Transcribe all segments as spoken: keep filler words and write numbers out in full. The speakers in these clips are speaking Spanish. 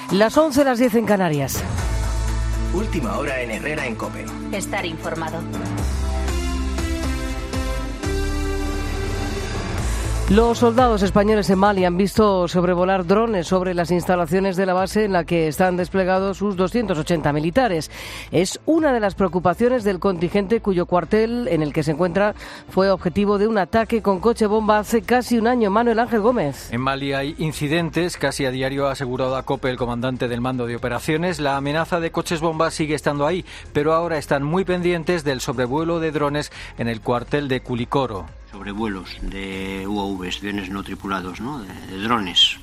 Las once, las diez en Canarias. Última hora en Herrera en COPE. Estar informado. Los soldados españoles en Mali han visto sobrevolar drones sobre las instalaciones de la base en la que están desplegados sus doscientos ochenta militares. Es una de las preocupaciones del contingente cuyo cuartel en el que se encuentra fue objetivo de un ataque con coche bomba hace casi un año. Manuel Ángel Gómez. En Mali hay incidentes, casi a diario ha asegurado a COPE el comandante del mando de operaciones. La amenaza de coches bomba sigue estando ahí, pero ahora están muy pendientes del sobrevuelo de drones en el cuartel de Culicoro. Sobrevuelos de U A Vs, aviones no tripulados, ¿no? de, de drones.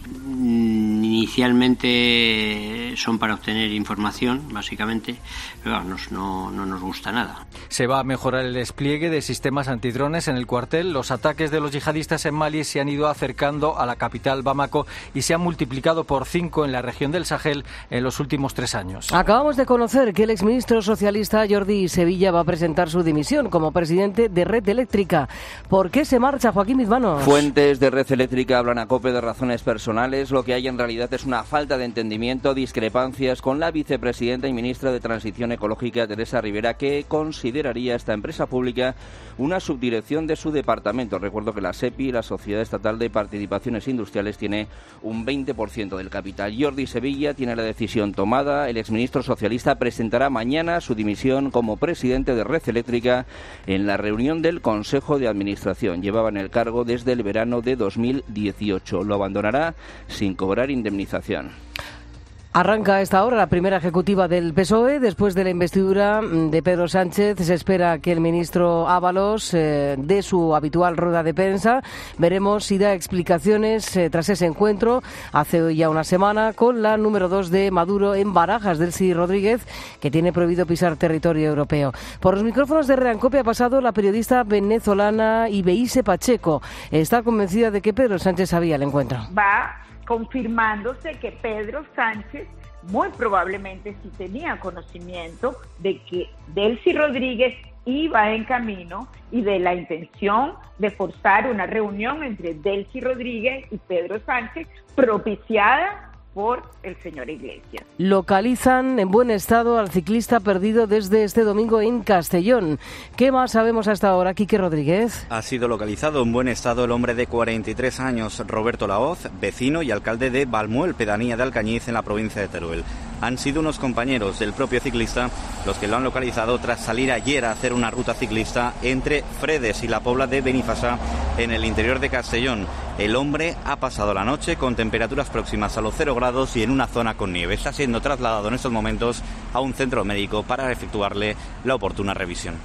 Inicialmente son para obtener información, básicamente, pero claro, nos, no, no nos gusta nada. Se va a mejorar el despliegue de sistemas antidrones en el cuartel. Los ataques de los yihadistas en Mali se han ido acercando a la capital Bamako y se han multiplicado por cinco en la región del Sahel en los últimos tres años. Acabamos de conocer que el exministro socialista Jordi Sevilla va a presentar su dimisión como presidente de Red Eléctrica. ¿Por qué se marcha, Joaquín Bizmanos? Fuentes de Red Eléctrica hablan a COPE de razones personales. Lo que hay en realidad es una falta de entendimiento, discrepancias con la vicepresidenta y ministra de Transición Ecológica, Teresa Rivera, que consideraría esta empresa pública una subdirección de su departamento. Recuerdo que la SEPI, la Sociedad Estatal de Participaciones Industriales, tiene un veinte por ciento del capital. Jordi Sevilla tiene la decisión tomada. El exministro socialista presentará mañana su dimisión como presidente de Red Eléctrica en la reunión del Consejo de Administración. Llevaba en el cargo desde el verano de dos mil dieciocho. Lo abandonará sin cobrar indemnización. Arranca a esta hora la primera ejecutiva del P S O E. Después de la investidura de Pedro Sánchez, se espera que el ministro Ábalos eh, dé su habitual rueda de prensa. Veremos si da explicaciones eh, tras ese encuentro hace ya una semana con la número dos de Maduro en Barajas, Delcy Rodríguez, que tiene prohibido pisar territorio europeo. Por los micrófonos de Herrera en COPE ha pasado la periodista venezolana Ibeise Pacheco. Está convencida de que Pedro Sánchez sabía el encuentro. Va confirmándose que Pedro Sánchez muy probablemente sí tenía conocimiento de que Delcy Rodríguez iba en camino y de la intención de forzar una reunión entre Delcy Rodríguez y Pedro Sánchez propiciada por el señor Iglesias. Localizan en buen estado al ciclista perdido desde este domingo en Castellón. ¿Qué más sabemos hasta ahora, Quique Rodríguez? Ha sido localizado en buen estado el hombre de cuarenta y tres años, Roberto Laoz, vecino y alcalde de Balmuel, pedanía de Alcañiz, en la provincia de Teruel. Han sido unos compañeros del propio ciclista los que lo han localizado tras salir ayer a hacer una ruta ciclista entre Fredes y la Pobla de Benifasá, en el interior de Castellón. El hombre ha pasado la noche con temperaturas próximas a los cero grados y en una zona con nieve. Está siendo trasladado en estos momentos a un centro médico para efectuarle la oportuna revisión.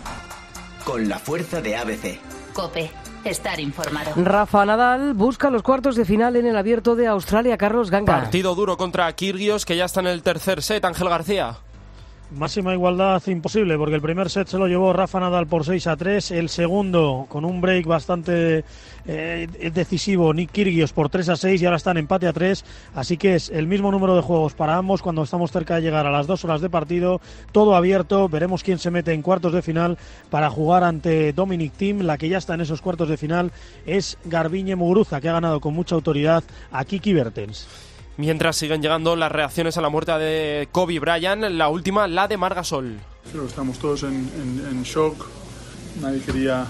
Con la fuerza de A B C. COPE. Estar informado. Rafa Nadal busca los cuartos de final en el Abierto de Australia. Carlos Ganga. Partido duro contra Kyrgios, que ya está en el tercer set. Ángel García. Máxima igualdad imposible, porque el primer set se lo llevó Rafa Nadal por seis a tres, el segundo con un break bastante eh, decisivo Nick Kyrgios por tres a seis y ahora está en empate a tres, así que es el mismo número de juegos para ambos cuando estamos cerca de llegar a las dos horas de partido, todo abierto. Veremos quién se mete en cuartos de final para jugar ante Dominic Thiem. La que ya está en esos cuartos de final es Garbiñe Muguruza, que ha ganado con mucha autoridad a Kiki Bertens. Mientras siguen llegando las reacciones a la muerte de Kobe Bryant, la última, la de Marc Gasol. Creo que estamos todos en, en, en shock. Nadie quería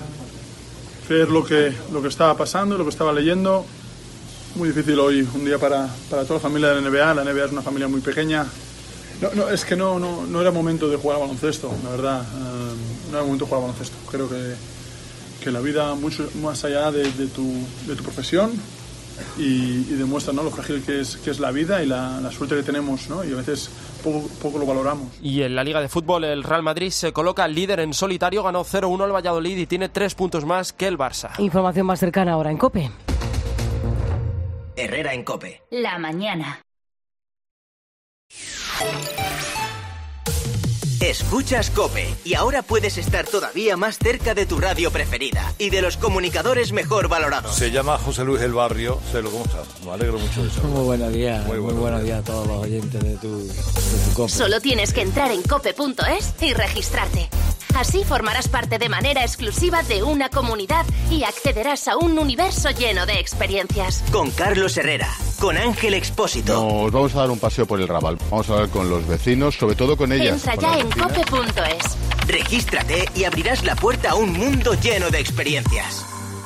creer lo que, lo que estaba pasando, lo que estaba leyendo. Muy difícil hoy, un día para, para toda la familia de la N B A. La N B A es una familia muy pequeña. No, no, es que no, no, no era momento de jugar al baloncesto, la verdad. Uh, no era momento de jugar al baloncesto. Creo que, que la vida, mucho más allá de, de, tu, de tu profesión, Y, y demuestra, ¿no?, lo frágil que es, que es la vida y la, la suerte que tenemos, ¿no? Y a veces poco, poco lo valoramos. Y en la Liga de Fútbol el Real Madrid se coloca líder en solitario, ganó cero uno al Valladolid y tiene tres puntos más que el Barça. Información más cercana ahora en COPE. Herrera en COPE. La mañana. Escuchas COPE y ahora puedes estar todavía más cerca de tu radio preferida y de los comunicadores mejor valorados. Se llama José Luis El Barrio. Celo, ¿cómo estás? Me alegro mucho de eso. Muy buenos días, muy, muy buenos días a todos los oyentes de tu, de tu COPE. Solo tienes que entrar en cope punto es y registrarte. Así formarás parte de manera exclusiva de una comunidad y accederás a un universo lleno de experiencias. Con Carlos Herrera, con Ángel Expósito. Nos vamos a dar un paseo por el Raval. Vamos a hablar con los vecinos, sobre todo con ellas. Entra ya en cope punto es. Regístrate y abrirás la puerta a un mundo lleno de experiencias.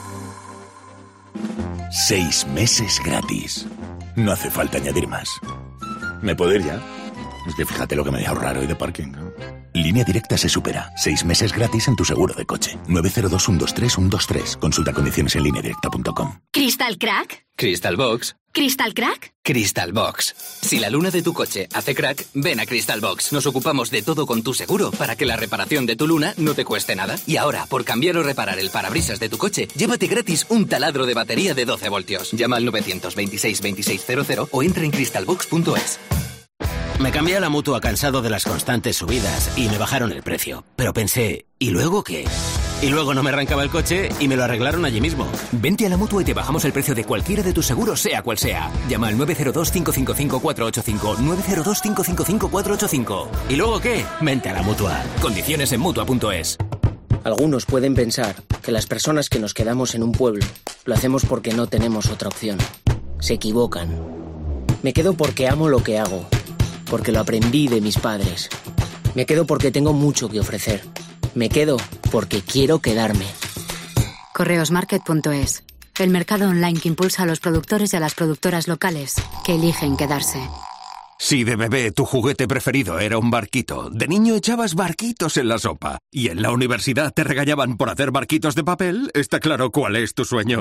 Seis meses gratis. No hace falta añadir más. ¿Me puedo ir ya? Es que fíjate lo que me voy a ahorrar hoy de parking, ¿no? Línea Directa se supera. Seis meses gratis en tu seguro de coche. nueve cero dos, uno dos tres, uno dos tres. Consulta condiciones en línea directa punto com. ¿Crystal Crack? Crystal Box. ¿Crystal Crack? Crystal Box. Si la luna de tu coche hace crack, ven a Crystal Box. Nos ocupamos de todo con tu seguro para que la reparación de tu luna no te cueste nada. Y ahora, por cambiar o reparar el parabrisas de tu coche, llévate gratis un taladro de batería de doce voltios. Llama al nueve dos seis, dos seis cero cero o entra en crystal box punto es. Me cambié a la Mutua cansado de las constantes subidas y me bajaron el precio. Pero pensé, ¿y luego qué? Y luego no me arrancaba el coche y me lo arreglaron allí mismo. Vente a la Mutua y te bajamos el precio de cualquiera de tus seguros, sea cual sea. Llama al nueve cero dos, cinco cinco cinco, cuatro ocho cinco, nueve cero dos, cinco cinco cinco, cuatro ocho cinco. ¿Y luego qué? Vente a la Mutua. Condiciones en Mutua punto es. Algunos pueden pensar que las personas que nos quedamos en un pueblo lo hacemos porque no tenemos otra opción. Se equivocan. Me quedo porque amo lo que hago, porque lo aprendí de mis padres. Me quedo porque tengo mucho que ofrecer. Me quedo porque quiero quedarme. Correosmarket punto es. El mercado online que impulsa a los productores y a las productoras locales que eligen quedarse. Si de bebé tu juguete preferido era un barquito, de niño echabas barquitos en la sopa y en la universidad te regañaban por hacer barquitos de papel, está claro cuál es tu sueño.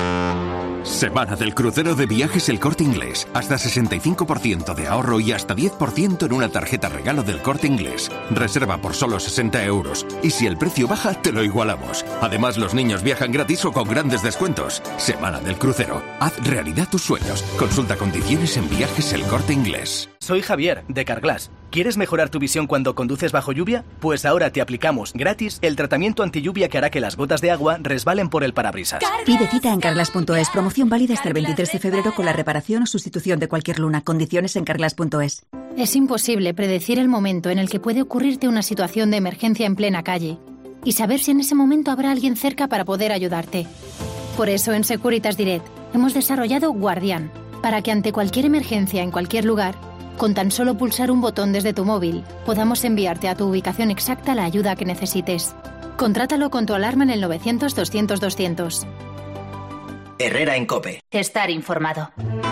Semana del crucero de Viajes El Corte Inglés. Hasta sesenta y cinco por ciento de ahorro y hasta diez por ciento en una tarjeta regalo del Corte Inglés. Reserva por solo sesenta euros. Y si el precio baja, te lo igualamos. Además, los niños viajan gratis o con grandes descuentos. Semana del crucero. Haz realidad tus sueños. Consulta condiciones en Viajes El Corte Inglés. Soy Javier, de Carglass. ¿Quieres mejorar tu visión cuando conduces bajo lluvia? Pues ahora te aplicamos gratis el tratamiento antilluvia que hará que las gotas de agua resbalen por el parabrisas. Pide cita en carglass punto es. Promoción válida hasta el veintitrés de febrero con la reparación o sustitución de cualquier luna. Condiciones en carglass punto es. Es imposible predecir el momento en el que puede ocurrirte una situación de emergencia en plena calle y saber si en ese momento habrá alguien cerca para poder ayudarte. Por eso en Securitas Direct hemos desarrollado Guardián, para que ante cualquier emergencia en cualquier lugar, con tan solo pulsar un botón desde tu móvil, podamos enviarte a tu ubicación exacta la ayuda que necesites. Contrátalo con tu alarma en el novecientos, doscientos, doscientos. Herrera en COPE. Estar informado.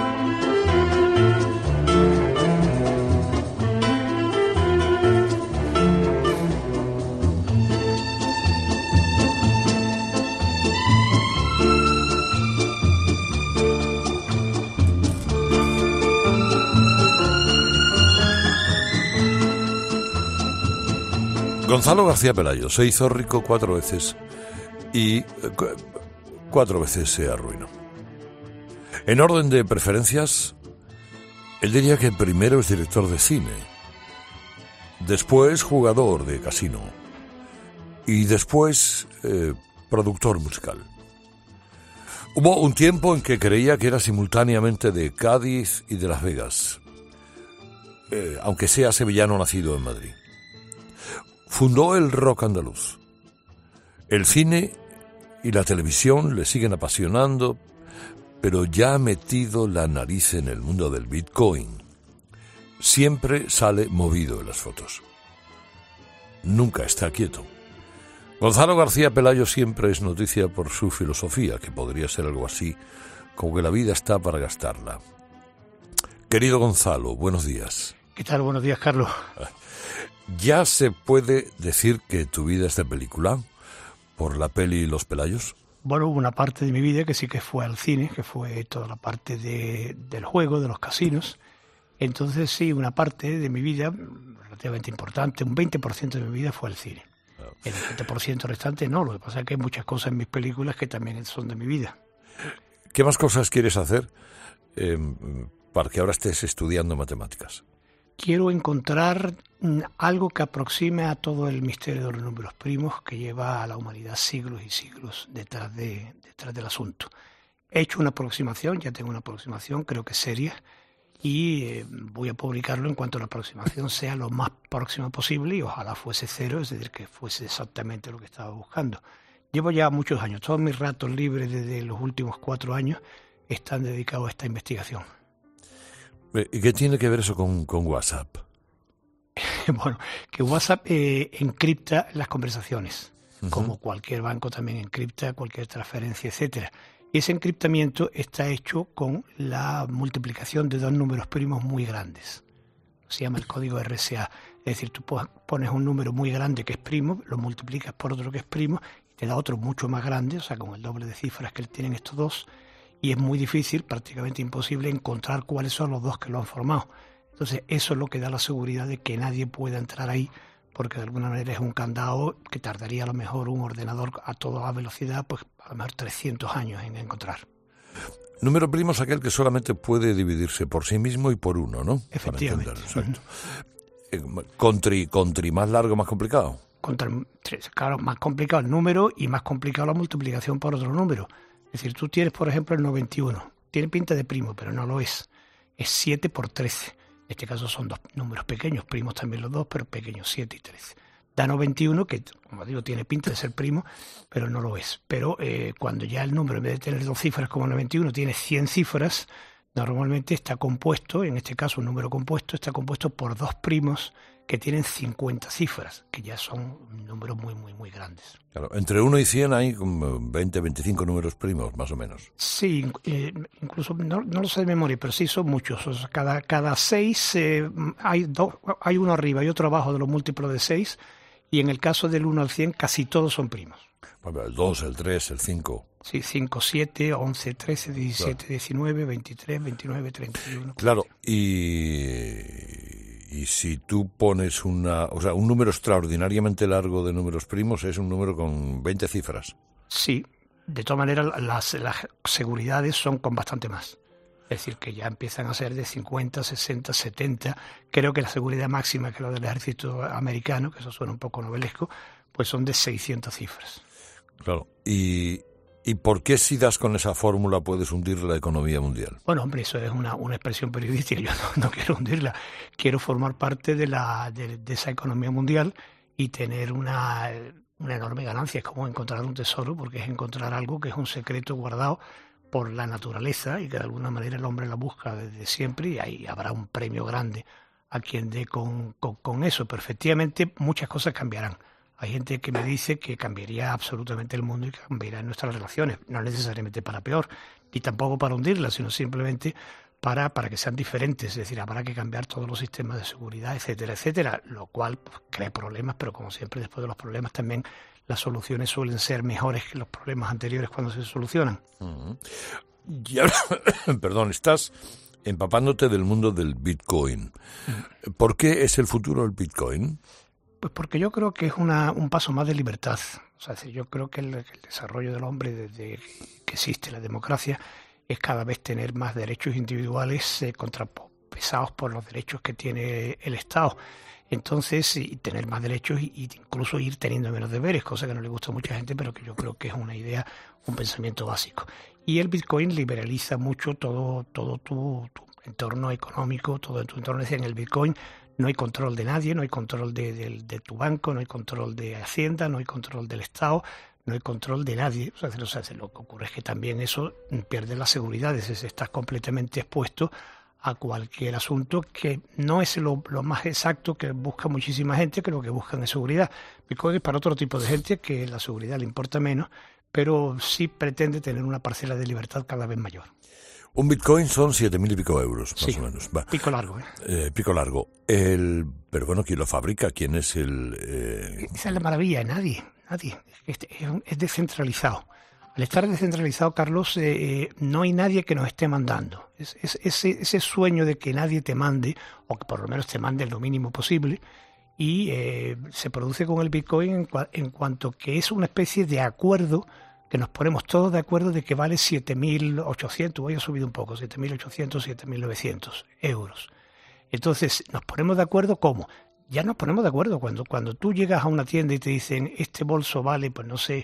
Gonzalo García Pelayo se hizo rico cuatro veces y eh, cu- cuatro veces se arruinó. En orden de preferencias, él diría que primero es director de cine, después jugador de casino y después eh, productor musical. Hubo un tiempo en que creía que era simultáneamente de Cádiz y de Las Vegas, eh, aunque sea sevillano nacido en Madrid. Fundó el rock andaluz. El cine y la televisión le siguen apasionando, pero ya ha metido la nariz en el mundo del Bitcoin. Siempre sale movido en las fotos. Nunca está quieto. Gonzalo García Pelayo siempre es noticia por su filosofía, que podría ser algo así, como que la vida está para gastarla. Querido Gonzalo, buenos días. ¿Qué tal? Buenos días, Carlos. ¿Ya se puede decir que tu vida es de película por la peli Los Pelayos? Bueno, hubo una parte de mi vida que sí que fue al cine, que fue toda la parte de, del juego, de los casinos. Entonces sí, una parte de mi vida, relativamente importante, un veinte por ciento de mi vida fue al cine. El veinte por ciento restante no, lo que pasa es que hay muchas cosas en mis películas que también son de mi vida. ¿Qué más cosas quieres hacer eh, para que ahora estés estudiando matemáticas? Quiero encontrar algo que aproxime a todo el misterio de los números primos que lleva a la humanidad siglos y siglos detrás, de, detrás del asunto. He hecho una aproximación, ya tengo una aproximación, creo que seria, y eh, voy a publicarlo en cuanto la aproximación sea lo más próxima posible y ojalá fuese cero, es decir, que fuese exactamente lo que estaba buscando. Llevo ya muchos años, todos mis ratos libres desde los últimos cuatro años están dedicados a esta investigación. ¿Y qué tiene que ver eso con, con WhatsApp? Bueno, que WhatsApp eh, encripta las conversaciones, uh-huh. como cualquier banco también encripta cualquier transferencia, etcétera. Y ese encriptamiento está hecho con la multiplicación de dos números primos muy grandes. Se llama el código R S A. Es decir, tú pones un número muy grande que es primo, lo multiplicas por otro que es primo, y te da otro mucho más grande, o sea, con el doble de cifras que tienen estos dos, y es muy difícil, prácticamente imposible, encontrar cuáles son los dos que lo han formado. Entonces, eso es lo que da la seguridad de que nadie pueda entrar ahí, porque de alguna manera es un candado que tardaría a lo mejor un ordenador a toda velocidad, pues a lo mejor trescientos años en encontrar. Número primo es aquel que solamente puede dividirse por sí mismo y por uno, ¿no? Efectivamente. Exacto. Uh-huh. Contri, contri más largo, más complicado. Contra, claro, más complicado el número y más complicado la multiplicación por otro número. Es decir, tú tienes, por ejemplo, el noventa y uno. Tiene pinta de primo, pero no lo es. Es siete por trece. En este caso son dos números pequeños, primos también los dos, pero pequeños, siete y trece. Da noventa y uno, que como digo, tiene pinta de ser primo, pero no lo es. Pero eh, cuando ya el número, en vez de tener dos cifras como noventa y uno, tiene cien cifras, normalmente está compuesto, en este caso un número compuesto, está compuesto por dos primos que tienen cincuenta cifras, que ya son números muy, muy, muy grandes. Claro, entre uno y cien hay como veinte, veinticinco números primos, más o menos. Sí, eh, incluso, no, no lo sé de memoria, pero sí son muchos. O sea, cada, cada seis eh, hay, dos, hay uno arriba y otro abajo de los múltiplos de seis, y en el caso del uno al cien casi todos son primos. Bueno, el dos, el tres, el cinco. Sí, cinco, siete, once, trece, diecisiete, claro. diecinueve, veintitrés, veintinueve, treinta y uno. Claro, y, y si tú pones una, o sea, un número extraordinariamente largo de números primos es un número con veinte cifras. Sí, de todas maneras las, las seguridades son con bastante más. Es decir, que ya empiezan a ser de cincuenta, sesenta, setenta. Creo que la seguridad máxima, que es la del ejército americano, que eso suena un poco novelesco, pues son de seiscientas cifras. Claro, y... ¿Y por qué si das con esa fórmula puedes hundir la economía mundial? Bueno, hombre, eso es una, una expresión periodística. Yo no, no quiero hundirla. Quiero formar parte de, la, de, de esa economía mundial y tener una, una enorme ganancia. Es como encontrar un tesoro, porque es encontrar algo que es un secreto guardado por la naturaleza y que de alguna manera el hombre la busca desde siempre, y ahí habrá un premio grande a quien dé con, con, con eso. Pero efectivamente muchas cosas cambiarán. Hay gente que me dice que cambiaría absolutamente el mundo y que cambiaría nuestras relaciones, no necesariamente para peor, ni tampoco para hundirlas, sino simplemente para, para que sean diferentes. Es decir, habrá que cambiar todos los sistemas de seguridad, etcétera, etcétera, lo cual pues, crea problemas, pero como siempre después de los problemas también las soluciones suelen ser mejores que los problemas anteriores cuando se solucionan. Uh-huh. Y ahora, perdón, estás empapándote del mundo del Bitcoin. Uh-huh. ¿Por qué es el futuro del Bitcoin? Pues porque yo creo que es una, un paso más de libertad. O sea, yo creo que el, el desarrollo del hombre desde que existe la democracia es cada vez tener más derechos individuales eh, contrapesados por los derechos que tiene el Estado. Entonces, y tener más derechos e incluso ir teniendo menos deberes, cosa que no le gusta a mucha gente, pero que yo creo que es una idea, un pensamiento básico. Y el Bitcoin liberaliza mucho todo, todo tu, tu entorno económico, todo tu entorno. En el Bitcoin no hay control de nadie, no hay control de, de, de tu banco, no hay control de Hacienda, no hay control del Estado, no hay control de nadie. O sea, o sea, lo que ocurre es que también eso pierde la seguridad, es decir, estás completamente expuesto a cualquier asunto que no es lo, lo más exacto que busca muchísima gente, que lo que buscan es seguridad. Bitcoin es para otro tipo de gente que la seguridad le importa menos, pero sí pretende tener una parcela de libertad cada vez mayor. Un Bitcoin son siete mil y pico euros, más sí, o menos. Va. Pico largo, ¿eh? eh pico largo. El, pero bueno, ¿quién lo fabrica? ¿Quién es el...? Eh... Esa es la maravilla, nadie, nadie. Es, es, es descentralizado. Al estar descentralizado, Carlos, eh, no hay nadie que nos esté mandando. Es, es, ese, ese sueño de que nadie te mande, o que por lo menos te mande lo mínimo posible, y eh, se produce con el Bitcoin en, cua, en cuanto que es una especie de acuerdo que nos ponemos todos de acuerdo de que vale siete mil ochocientos, voy a subir un poco, siete mil ochocientos, siete mil novecientos euros. Entonces, nos ponemos de acuerdo, ¿cómo? Ya nos ponemos de acuerdo cuando, cuando tú llegas a una tienda y te dicen, este bolso vale, pues no sé,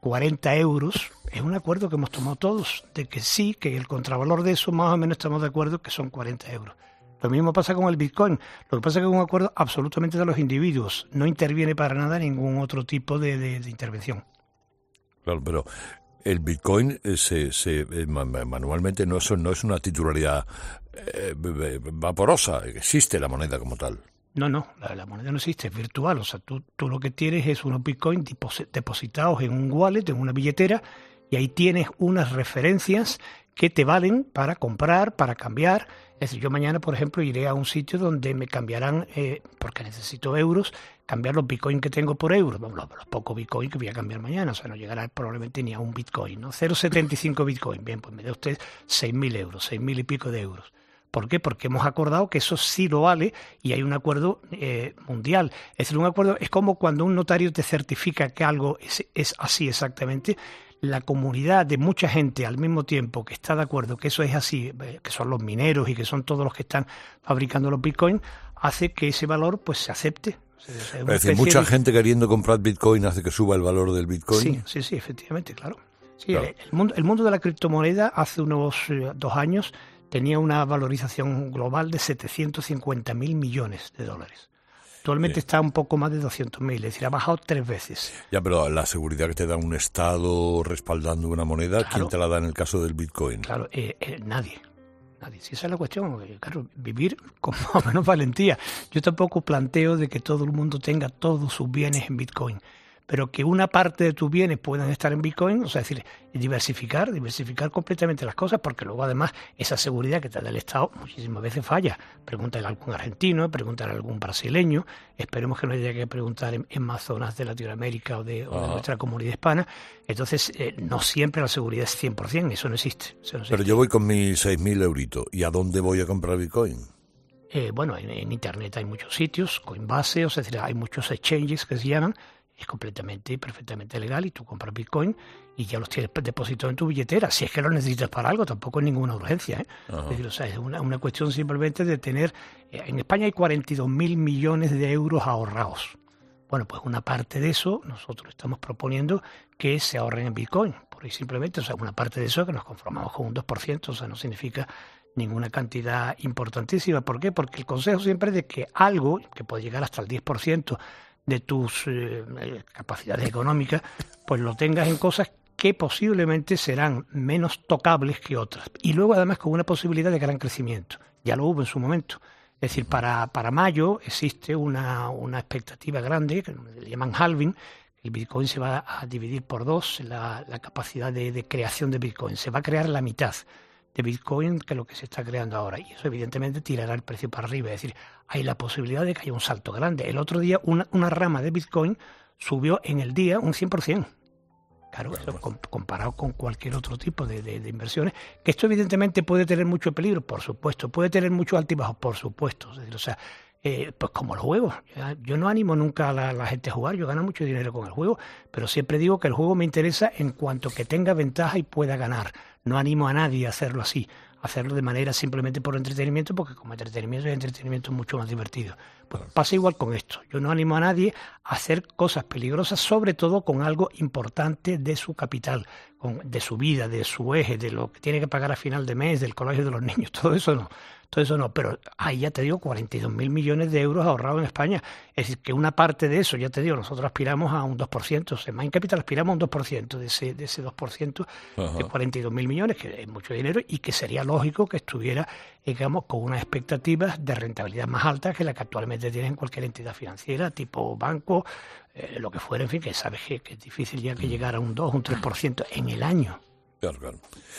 cuarenta euros, es un acuerdo que hemos tomado todos, de que sí, que el contravalor de eso más o menos estamos de acuerdo que son cuarenta euros. Lo mismo pasa con el Bitcoin. Lo que pasa es que es un acuerdo absolutamente de los individuos. No interviene para nada ningún otro tipo de, de, de intervención. Claro, pero el Bitcoin se, se manualmente no es, no es una titularidad eh, vaporosa. Existe la moneda como tal. No, no, la, la moneda no existe, es virtual. O sea, tú, tú lo que tienes es unos Bitcoin depositados en un wallet, en una billetera, y ahí tienes unas referencias que te valen para comprar, para cambiar. Es decir, yo mañana, por ejemplo, iré a un sitio donde me cambiarán, eh, porque necesito euros, cambiar los bitcoins que tengo por euros, los, los pocos bitcoins que voy a cambiar mañana, o sea, no llegará probablemente ni a un bitcoin, ¿no? cero coma setenta y cinco bitcoin, bien, pues me da usted seis mil euros, seis mil y pico de euros. ¿Por qué? Porque hemos acordado que eso sí lo vale y hay un acuerdo eh, mundial. Es decir, un acuerdo es como cuando un notario te certifica que algo es, es así exactamente. La comunidad de mucha gente al mismo tiempo que está de acuerdo que eso es así, que son los mineros y que son todos los que están fabricando los bitcoins, hace que ese valor pues se acepte. Es, es decir, mucha de... gente queriendo comprar bitcoin hace que suba el valor del bitcoin. Sí, sí, sí, efectivamente, claro. Sí, claro. El, el, mundo, el mundo de la criptomoneda hace unos eh, dos años tenía una valorización global de setecientos cincuenta mil millones de dólares. Actualmente está un poco más de doscientos mil, es decir, ha bajado tres veces. Ya, pero la seguridad que te da un Estado respaldando una moneda, claro. ¿Quién te la da en el caso del Bitcoin? Claro, eh, eh, nadie. Nadie. Si esa es la cuestión, eh, claro, vivir con más o menos valentía. Yo tampoco planteo de que todo el mundo tenga todos sus bienes en Bitcoin, pero que una parte de tus bienes puedan estar en Bitcoin, o sea, es decir, diversificar, diversificar completamente las cosas, porque luego además esa seguridad que te da el Estado muchísimas veces falla. Pregúntale a algún argentino, pregúntale a algún brasileño, esperemos que no haya que preguntar en, en más zonas de Latinoamérica o de, o de nuestra comunidad hispana. Entonces, eh, no siempre la seguridad es cien por ciento, eso no existe. Eso no existe. Pero yo voy con mis seis mil euritos, ¿y a dónde voy a comprar Bitcoin? Eh, bueno, en, en Internet hay muchos sitios, Coinbase, o sea, es decir, hay muchos exchanges que se llaman. Es completamente y perfectamente legal y tú compras Bitcoin y ya los tienes depositados en tu billetera. Si es que los necesitas para algo, tampoco es ninguna urgencia, ¿eh? Es decir, o sea, es una, una cuestión simplemente de tener... Eh, en España hay cuarenta y dos mil millones de euros ahorrados. Bueno, pues una parte de eso nosotros estamos proponiendo que se ahorren en Bitcoin. Por ahí simplemente, o sea, una parte de eso que nos conformamos con un dos por ciento, o sea, no significa ninguna cantidad importantísima. ¿Por qué? Porque el consejo siempre es de que algo, que puede llegar hasta el diez por ciento, de tus eh, capacidades económicas, pues lo tengas en cosas que posiblemente serán menos tocables que otras. Y luego además con una posibilidad de gran crecimiento. Ya lo hubo en su momento. Es decir, para, para mayo existe una, una expectativa grande, que le llaman halving. El Bitcoin se va a dividir por dos, la, la capacidad de, de creación de Bitcoin. Se va a crear la mitad de Bitcoin que lo que se está creando ahora. Y eso evidentemente tirará el precio para arriba. Es decir, hay la posibilidad de que haya un salto grande. El otro día una, una rama de Bitcoin subió en el día un cien por ciento. Claro, bueno, eso, com, comparado con cualquier otro tipo de, de, de inversiones. Que esto evidentemente puede tener mucho peligro, por supuesto. Puede tener mucho altibajos, por supuesto. Es decir, o sea, eh, pues como los juegos. Yo no animo nunca a la, la gente a jugar. Yo gano mucho dinero con el juego. Pero siempre digo que el juego me interesa en cuanto que tenga ventaja y pueda ganar. No animo a nadie a hacerlo así, a hacerlo de manera simplemente por entretenimiento, porque como entretenimiento es entretenimiento mucho más divertido. Pues pasa igual con esto. Yo no animo a nadie a hacer cosas peligrosas, sobre todo con algo importante de su capital, con, de su vida, de su eje, de lo que tiene que pagar a final de mes, del colegio de los niños, todo eso no. Todo eso no, pero ahí ya te digo, cuarenta y dos mil millones de euros ahorrados en España. Es decir, que una parte de eso, ya te digo, nosotros aspiramos a un dos por ciento. En Mind Capital aspiramos a un dos por ciento de ese, de ese dos por ciento de cuarenta y dos mil millones, que es mucho dinero y que sería lógico que estuviera, digamos, con unas expectativas de rentabilidad más altas que la que actualmente tiene en cualquier entidad financiera, tipo banco, eh, lo que fuera, en fin, que sabes que, que es difícil ya que llegar a un dos, un tres por ciento en el año. Claro, claro.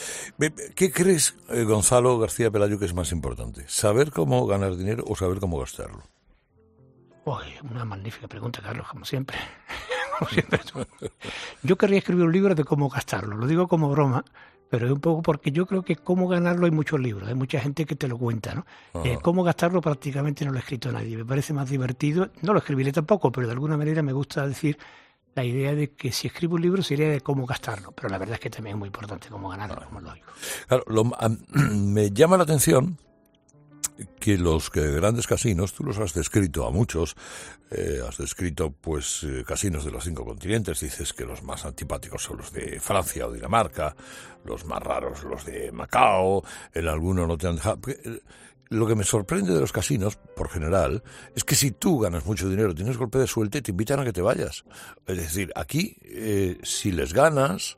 ¿Qué crees, eh, Gonzalo García Pelayo, que es más importante? ¿Saber cómo ganar dinero o saber cómo gastarlo? Uy, una magnífica pregunta, Carlos, como siempre. como siempre. Yo querría escribir un libro de cómo gastarlo. Lo digo como broma, pero es un poco porque yo creo que cómo ganarlo hay muchos libros. Hay mucha gente que te lo cuenta, ¿no? Eh, cómo gastarlo prácticamente no lo ha escrito nadie. Me parece más divertido. No lo escribiré tampoco, pero de alguna manera me gusta decir la idea de que si escribo un libro sería de cómo gastarlo, pero la verdad es que también es muy importante cómo ganarlo, como es lógico. Claro, lo, um, me llama la atención que los que grandes casinos, tú los has descrito a muchos, eh, has descrito pues eh, casinos de los cinco continentes, dices que los más antipáticos son los de Francia o Dinamarca, los más raros los de Macao, en alguno no te han dejado... Porque, lo que me sorprende de los casinos, por general, es que si tú ganas mucho dinero, tienes golpe de suerte, te invitan a que te vayas. Es decir, aquí, eh, si les ganas,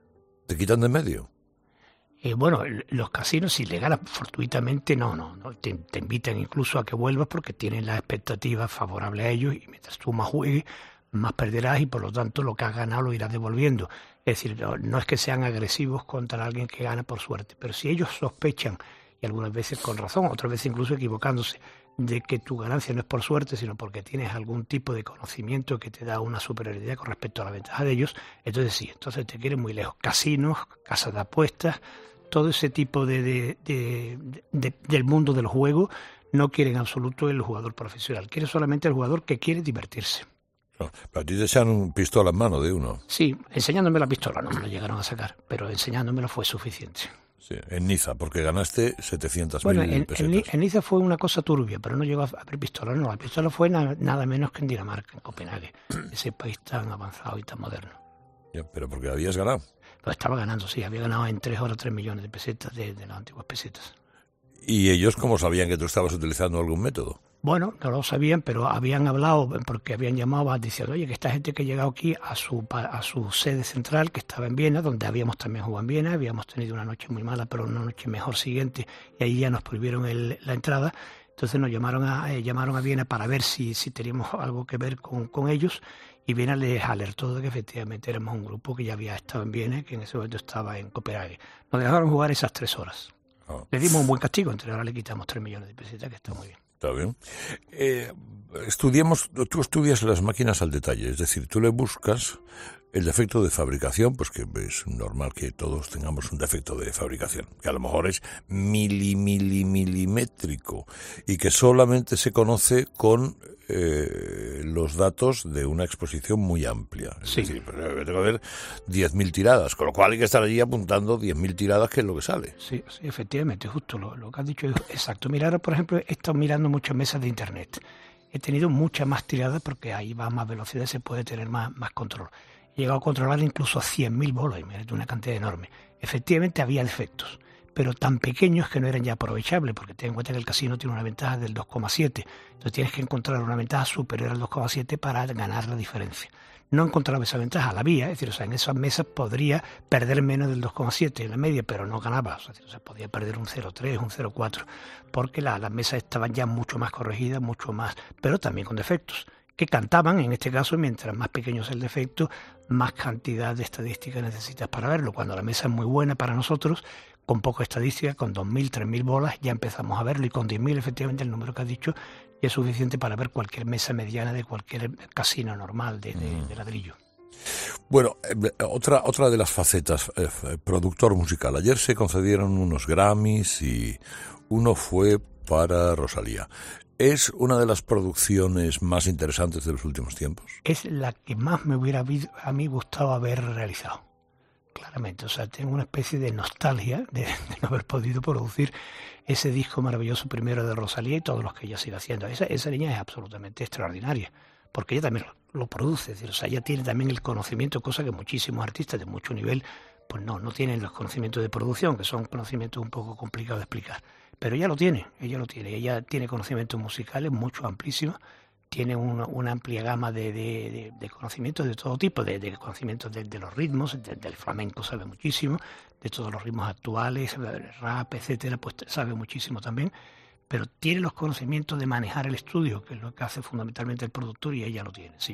te quitan de en medio. Eh, bueno, los casinos, si le ganas fortuitamente, no, no, no te, te invitan incluso a que vuelvas porque tienen las expectativas favorables a ellos y mientras tú más juegues, más perderás y por lo tanto lo que has ganado lo irás devolviendo. Es decir, no, no es que sean agresivos contra alguien que gana por suerte, pero si ellos sospechan, y algunas veces con razón, otras veces incluso equivocándose, de que tu ganancia no es por suerte, sino porque tienes algún tipo de conocimiento que te da una superioridad con respecto a la ventaja de ellos, entonces sí, entonces te quieren muy lejos. Casinos, casas de apuestas, todo ese tipo de, de, de, de, de del mundo del juego no quieren en absoluto el jugador profesional, quiere solamente el jugador que quiere divertirse. No, pero a ti te echan un pistola en mano de uno. Sí, enseñándome la pistola, no me la llegaron a sacar, pero enseñándomela fue suficiente. Sí, en Niza, porque ganaste setecientas bueno, mil en, pesetas. En, en Niza fue una cosa turbia, pero no llegó a haber pistola. No, la pistola fue na, nada menos que en Dinamarca, en Copenhague, ese país tan avanzado y tan moderno. Ya, pero porque habías ganado. Pues estaba ganando, sí, había ganado en tres horas tres millones de pesetas de, de las antiguas pesetas. ¿Y ellos cómo sabían que tú estabas utilizando algún método? Bueno, no lo sabían, pero habían hablado, porque habían llamado diciendo, oye, que esta gente que ha llegado aquí a su a su sede central, que estaba en Viena, donde habíamos también jugado en Viena, habíamos tenido una noche muy mala, pero una noche mejor siguiente, y ahí ya nos prohibieron el, la entrada. Entonces nos llamaron a eh, llamaron a Viena para ver si, si teníamos algo que ver con, con ellos, y Viena les alertó de que efectivamente éramos un grupo que ya había estado en Viena, que en ese momento estaba en Copenhague. Nos dejaron jugar esas tres horas. Oh. Le dimos un buen castigo, entre ahora le quitamos tres millones de pesetas, que está muy bien. Está bien. Eh, estudiemos, tú estudias las máquinas al detalle, es decir, tú le buscas el defecto de fabricación, pues que es normal que todos tengamos un defecto de fabricación, que a lo mejor es mili, mili, milimétrico y que solamente se conoce con eh, los datos de una exposición muy amplia. Es sí. decir, tengo que ver diez mil tiradas, con lo cual hay que estar allí apuntando diez mil tiradas, que es lo que sale. Sí, sí, efectivamente, justo lo, lo que has dicho es exacto. Mira, ahora, por ejemplo, he estado mirando muchas mesas de internet. He tenido muchas más tiradas porque ahí va más velocidad, se puede tener más, más control. He llegado a controlar incluso a cien mil bolas, imagínate, una cantidad enorme. Efectivamente había defectos, pero tan pequeños que no eran ya aprovechables, porque ten en cuenta que el casino tiene una ventaja del dos coma siete. Entonces tienes que encontrar una ventaja superior al dos coma siete para ganar la diferencia. No encontraba esa ventaja, la había, es decir, o sea, en esas mesas podría perder menos del dos coma siete en la media, pero no ganaba, o sea, o sea podía perder un cero coma tres, un cero coma cuatro, porque la, las mesas estaban ya mucho más corregidas, mucho más, pero también con defectos, que cantaban, en este caso, mientras más pequeño es el defecto, más cantidad de estadística necesitas para verlo. Cuando la mesa es muy buena para nosotros, con poca estadística, con dos mil, tres mil bolas, ya empezamos a verlo, y con diez mil, efectivamente, el número que has dicho, ya es suficiente para ver cualquier mesa mediana de cualquier casino normal de, de, de ladrillo. Bueno, eh, otra otra de las facetas, eh, productor musical. Ayer se concedieron unos Grammys y uno fue para Rosalía. ¿Es una de las producciones más interesantes de los últimos tiempos? Es la que más me hubiera a mí gustado haber realizado, claramente. O sea, tengo una especie de nostalgia de, de no haber podido producir ese disco maravilloso primero de Rosalía y todos los que ella sigue haciendo. Esa, esa niña es absolutamente extraordinaria, porque ella también lo, lo produce. Es decir, o sea, ella tiene también el conocimiento, cosa que muchísimos artistas de mucho nivel pues no, no tienen los conocimientos de producción, que son conocimientos un poco complicados de explicar. Pero ella lo tiene, ella lo tiene. Ella tiene conocimientos musicales mucho amplísimos, tiene una, una amplia gama de, de, de, de conocimientos de todo tipo, de, de conocimientos de, de los ritmos, de, del flamenco sabe muchísimo, de todos los ritmos actuales, rap, etcétera, pues sabe muchísimo también, pero tiene los conocimientos de manejar el estudio, que es lo que hace fundamentalmente el productor, y ella lo tiene, sí.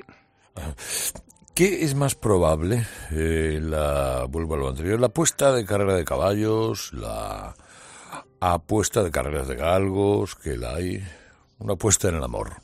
¿Qué es más probable? Eh, la vuelvo a lo anterior, la apuesta de carrera de caballos, la apuesta de carreras de galgos, que la hay, una apuesta en el amor.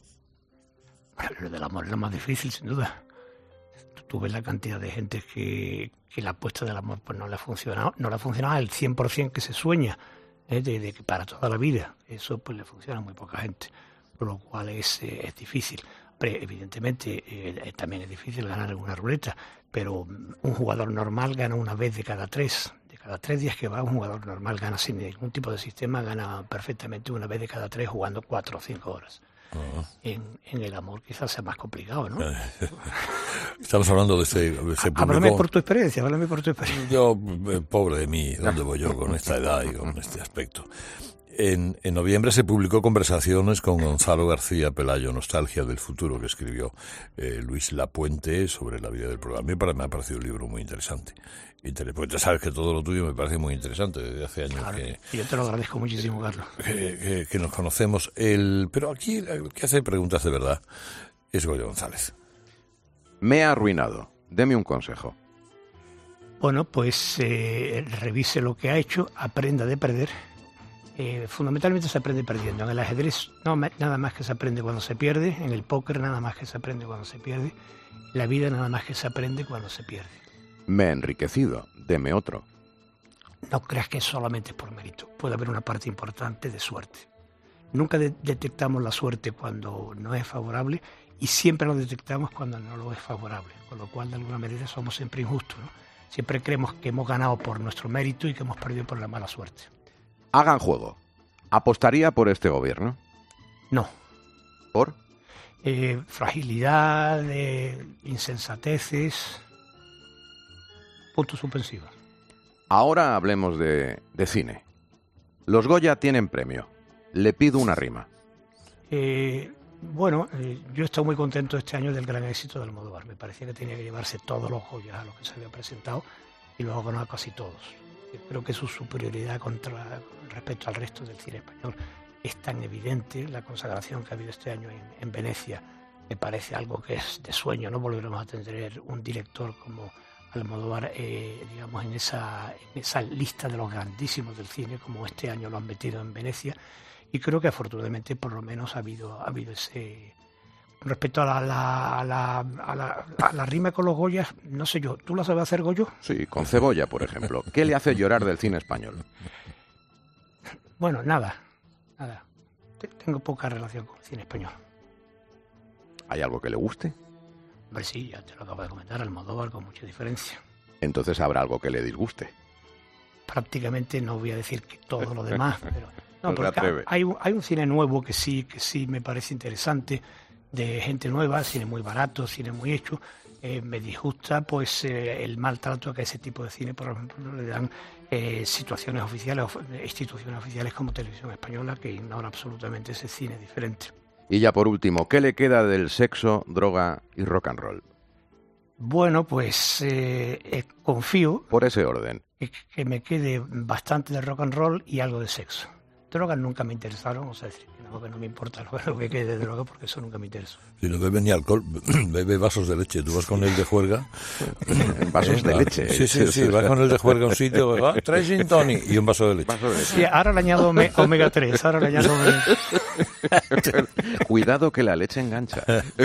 Lo del amor es lo más difícil, sin duda. Tú ves la cantidad de gente que, que la apuesta del amor pues no le ha funcionado, no le ha funcionado al cien por ciento que se sueña, ¿eh? de, de que para toda la vida. Eso pues le funciona a muy poca gente, por lo cual es, eh, es difícil. Pero evidentemente eh, también es difícil ganar en una ruleta, pero un jugador normal gana una vez de cada tres, de cada tres días que va, un jugador normal gana sin ningún tipo de sistema, gana perfectamente una vez de cada tres jugando cuatro o cinco horas. Uh-huh. en, en el amor quizás sea más complicado, ¿no? Estamos hablando de ese, de ese público. Háblame por tu experiencia, háblame por tu experiencia. Yo, eh, pobre de mí, ¿dónde voy yo con esta edad y con este aspecto? En, en noviembre se publicó Conversaciones con Gonzalo García Pelayo, Nostalgia del futuro, que escribió eh, Luis Lapuente sobre la vida del programa. A mí me ha parecido un libro muy interesante. Inter- porque tú sabes que todo lo tuyo me parece muy interesante desde hace años. Claro, que, yo te lo agradezco muchísimo, Carlos. Que, que, que nos conocemos. El, pero aquí el que hace preguntas de verdad es Goyo González. Me ha arruinado. Deme un consejo. Bueno, pues eh, revise lo que ha hecho, aprenda de perder. Eh, fundamentalmente se aprende perdiendo. En el ajedrez no, nada más que se aprende cuando se pierde. En el póker nada más que se aprende cuando se pierde. En la vida nada más que se aprende cuando se pierde. Me he enriquecido. Deme otro. No creas que solamente es por mérito. Puede haber una parte importante de suerte. Nunca de- detectamos la suerte cuando no es favorable y siempre lo detectamos cuando no lo es favorable. Con lo cual, de alguna manera, somos siempre injustos, ¿no? Siempre creemos que hemos ganado por nuestro mérito y que hemos perdido por la mala suerte. Hagan juego. ¿Apostaría por este gobierno? No. ¿Por? Eh, fragilidad, eh, insensateces, puntos suspensivos. Ahora hablemos de, de cine. Los Goya tienen premio. Le pido una rima. Eh, bueno, eh, yo he estado muy contento este año del gran éxito de Almodóvar. Me parecía que tenía que llevarse todos los Goyas a los que se había presentado y luego ganó a casi todos. Yo creo que su superioridad contra, respecto al resto del cine español es tan evidente. La consagración que ha habido este año en, en Venecia me parece algo que es de sueño. No volveremos a tener un director como Almodóvar, eh, digamos, en esa, en esa lista de los grandísimos del cine, como este año lo han metido en Venecia. Y creo que afortunadamente por lo menos ha habido, ha habido ese... Respecto a la, la, a, la, a, la, a la rima con los Goyas, no sé yo, ¿tú la sabes hacer, Goyo? Sí, con Cebolla, por ejemplo. ¿Qué le hace llorar del cine español? Bueno, nada, nada. Tengo poca relación con el cine español. ¿Hay algo que le guste? Hombre, sí, ya te lo acabo de comentar, Almodóvar con mucha diferencia. Entonces habrá algo que le disguste. Prácticamente no voy a decir que todo lo demás, pero... No, No se porque atreve. hay, un- hay un cine nuevo que sí, que sí me parece interesante, de gente nueva, cine muy barato, cine muy hecho. Eh, me disgusta pues eh, el maltrato que a ese tipo de cine, por ejemplo, le dan eh, situaciones oficiales, of- instituciones oficiales como Televisión Española, que ignora absolutamente ese cine diferente. Y ya por último, ¿qué le queda del sexo, droga y rock and roll? Bueno, pues eh, eh, confío Por ese orden. que, que me quede bastante de rock and roll y algo de sexo. Drogas nunca me interesaron, o sea, decir, que no, que no me importa lo, lo que quede de droga porque eso nunca me interesó. Si no bebe ni alcohol, bebe vasos de leche. Tú vas con el de juerga. Vasos de leche. Sí, sí, sí. Vas con el de juerga a un sitio, ah, tres gin tonic y un vaso de leche. Sí, ahora le añado ome- omega tres, ahora le añado omega Cuidado que la leche engancha.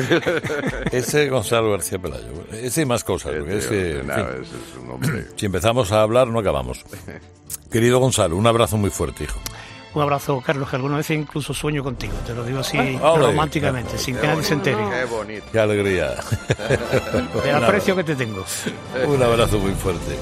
Ese Gonzalo García Pelayo. Ese y más cosas. Porque es que, en No, fin, es- es un hombre. si empezamos a hablar, no acabamos. Querido Gonzalo, un abrazo muy fuerte, hijo. Un abrazo, Carlos, que algunas veces incluso sueño contigo, te lo digo así Ole. románticamente, sin que nadie se entere. Qué bonito. Qué alegría. Del aprecio que te tengo. Un abrazo muy fuerte.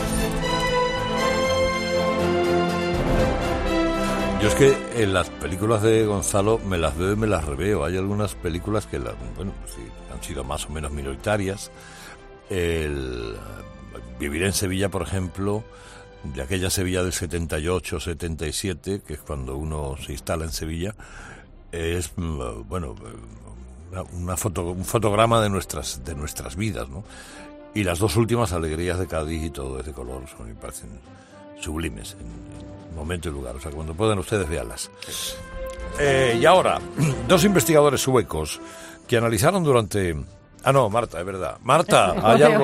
Yo es que en las películas de Gonzalo me las veo y me las reveo. Hay algunas películas que las, bueno, pues sí, han sido más o menos minoritarias. El Vivir en Sevilla, por ejemplo, de aquella Sevilla del setenta y ocho, setenta y siete, que es cuando uno se instala en Sevilla, es, mm, bueno, una, una foto, un fotograma de nuestras, de nuestras vidas, ¿no? Y las dos últimas, Alegrías de Cádiz y Todo ese color, son, me parecen sublimes en, en momento y lugar. O sea, cuando puedan ustedes, véanlas. Eh, y ahora, dos investigadores suecos que analizaron durante... Ah, no, Marta, es verdad. Marta, hay algo...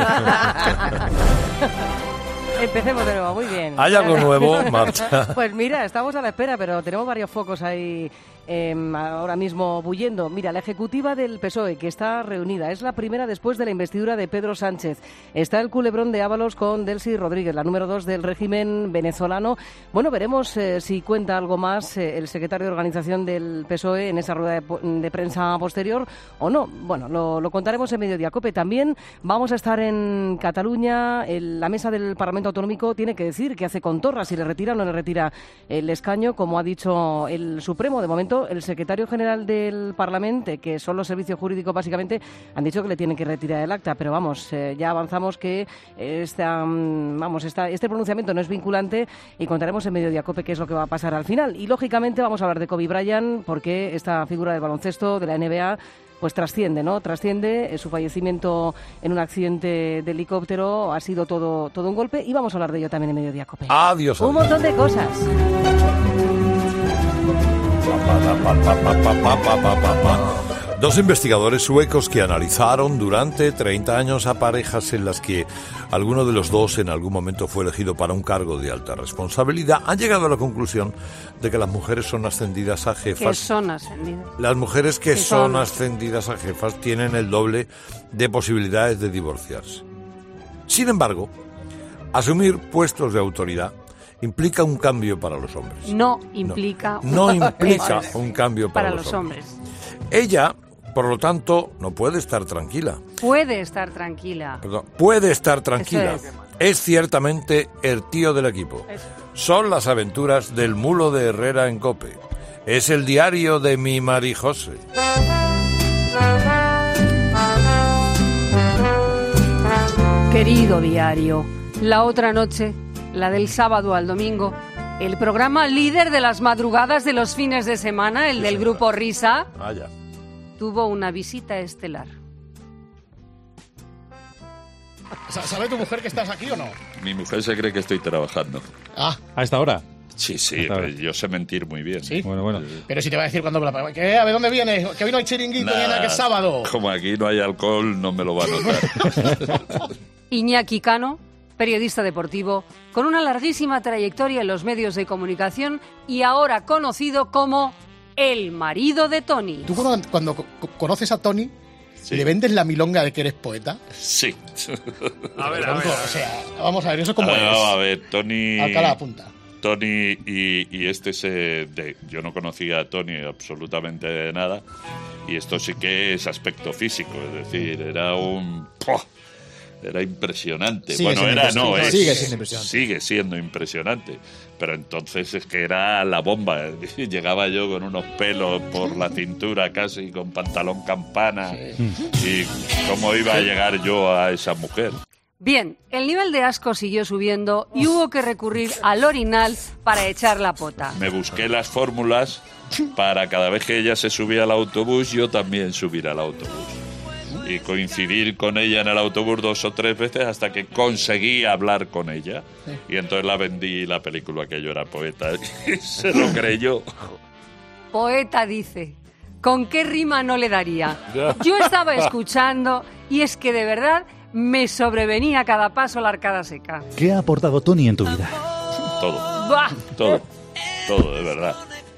Empecemos de nuevo, muy bien. ¿Hay algo nuevo, Marta? Pues mira, estamos a la espera, pero tenemos varios focos ahí eh, ahora mismo bullendo. Mira, la ejecutiva del P S O E, que está reunida, es la primera después de la investidura de Pedro Sánchez. Está el culebrón de Ábalos con Delcy Rodríguez, la número dos del régimen venezolano. Bueno, veremos eh, si cuenta algo más eh, el secretario de organización del P S O E en esa rueda de, de prensa posterior o no. Bueno, lo, lo contaremos en Mediodía Cope. También vamos a estar en Cataluña. El, la mesa del Parlamento Autonómico tiene que decir qué hace con Torra, si le retira o no le retira el escaño, como ha dicho el Supremo. De momento, el secretario general del Parlamento, que son los servicios jurídicos básicamente, han dicho que le tienen que retirar el acta, pero vamos, eh, ya avanzamos que esta, vamos, esta, este pronunciamiento no es vinculante y contaremos en Mediodía Cope qué es lo que va a pasar al final. Y lógicamente vamos a hablar de Kobe Bryant, porque esta figura del baloncesto de la N B A pues trasciende, ¿no? Trasciende. Su fallecimiento en un accidente de helicóptero ha sido todo, todo un golpe, y vamos a hablar de ello también en Mediodía Cope. Adiós. Un montón de cosas. Dos investigadores suecos que analizaron durante treinta años a parejas en las que alguno de los dos en algún momento fue elegido para un cargo de alta responsabilidad han llegado a la conclusión de que las mujeres son ascendidas a jefas. Que son ascendidas. Las mujeres que, que son, son ascendidas a jefas tienen el doble de posibilidades de divorciarse. Sin embargo, asumir puestos de autoridad implica un cambio para los hombres. No implica... No, no implica un cambio para, para los, los hombres. hombres. Ella, por lo tanto, no puede estar tranquila. Puede estar tranquila. Perdón, puede estar tranquila. Es. es ciertamente el tío del equipo. Eso. Son las aventuras del mulo de Herrera en COPE. Es el diario de mi Marijose. Querido diario, la otra noche, la del sábado al domingo, el programa líder de las madrugadas de los fines de semana, el sí, del señora. Grupo Risa, ah, ya. tuvo una visita estelar. ¿Sabe tu mujer que estás aquí o no? Mi mujer se cree que estoy trabajando. Ah. ¿A esta hora? Sí, sí, pues yo sé mentir muy bien. ¿Sí? Bueno, bueno. Pero si te va a decir cuándo... ¿Qué? A ver, ¿dónde vienes? Que hoy no hay chiringuito, nena, que es sábado. Como aquí no hay alcohol, no me lo va a notar. Iñaki Cano, periodista deportivo, con una larguísima trayectoria en los medios de comunicación y ahora conocido como el marido de Tony. ¿Tú cuando, cuando conoces a Tony, sí. le vendes la milonga de que eres poeta? Sí. A ver, a ver. O sea, vamos a ver, ¿eso cómo a es? Ver, a ver, Tony... Alcalá, apunta. Tony y, y este se... De, yo no conocía a Tony absolutamente de nada, y esto sí que es aspecto físico, es decir, era un... ¡Puah! Era impresionante. Sigue bueno, era no, es, sigue siendo impresionante. Sigue siendo impresionante. Pero entonces es que era la bomba. Llegaba yo con unos pelos por la cintura casi, con pantalón campana. Sí. Y cómo iba a llegar yo a esa mujer. Bien, el nivel de asco siguió subiendo y hubo que recurrir al orinal para echar la pota. Me busqué las fórmulas para cada vez que ella se subía al autobús, yo también subir al autobús. Y coincidir con ella en el autobús dos o tres veces hasta que conseguí hablar con ella. Sí. Y entonces la vendí la película que yo era poeta. Y se lo creyó. Poeta, dice. ¿Con qué rima no le daría? Yo estaba escuchando y es que de verdad me sobrevenía a cada paso la arcada seca. ¿Qué ha aportado Tony en tu vida? Todo. ¡Bah! Todo. Todo, de verdad.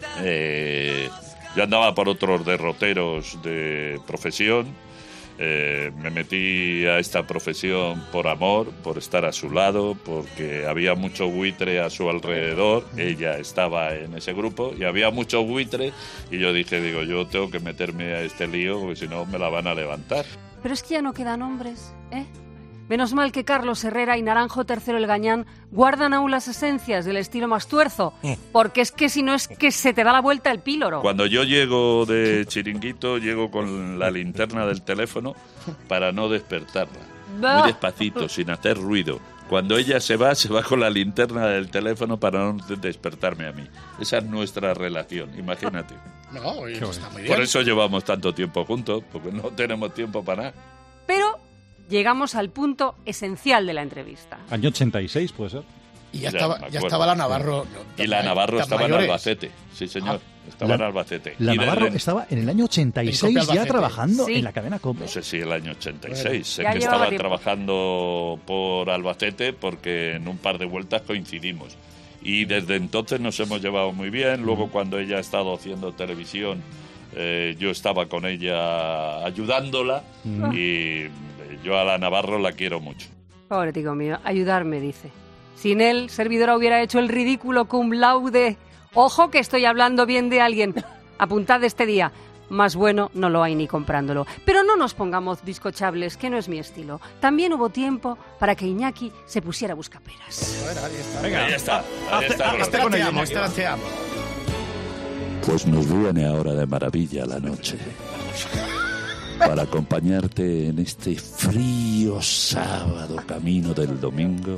Eh, yo andaba por otros derroteros de profesión. Eh, me metí a esta profesión por amor, por estar a su lado, porque había mucho buitre a su alrededor. Ella estaba en ese grupo y había mucho buitre, y yo dije, digo, yo tengo que meterme a este lío porque si no me la van a levantar. Pero es que ya no quedan hombres, ¿eh? Menos mal que Carlos Herrera y Naranjo tercero el Gañán guardan aún las esencias del estilo más tuerzo, porque es que si no es que se te da la vuelta el píloro. Cuando yo llego de chiringuito, llego con la linterna del teléfono para no despertarla. Bah. Muy despacito, sin hacer ruido. Cuando ella se va, se va con la linterna del teléfono para no despertarme a mí. Esa es nuestra relación, imagínate. No, está muy bien. Por eso llevamos tanto tiempo juntos, porque no tenemos tiempo para nada. Pero llegamos al punto esencial de la entrevista. Año ochenta y seis, puede ser. Y ya, ya, estaba, ya estaba la Navarro. Y la Navarro estaba mayores. en Albacete, sí señor. Ah, estaba la, en Albacete. La y Navarro de, estaba en el año ochenta y seis ya trabajando sí. en la cadena COPE. No sé si el año ochenta y seis. Sé ya que estaba tiempo. trabajando por Albacete porque en un par de vueltas coincidimos. y desde entonces nos hemos llevado muy bien. Luego, cuando ella ha estado haciendo televisión, eh, yo estaba con ella ayudándola, Mm. y yo a la Navarro la quiero mucho. Pobre tico mío, ayudarme, dice. Sin él, servidora hubiera hecho el ridículo cum laude. Ojo que estoy hablando bien de alguien. Apuntad este día. Más bueno no lo hay ni comprándolo. Pero no nos pongamos bizcochables, que no es mi estilo. También hubo tiempo para que Iñaki se pusiera buscaperas. Venga, ahí está. Ahí está. Estrateamos, estrateamos. Pues nos viene ahora de maravilla la noche para acompañarte en este frío sábado camino del domingo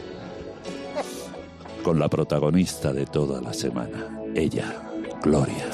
con la protagonista de toda la semana, ella, Gloria.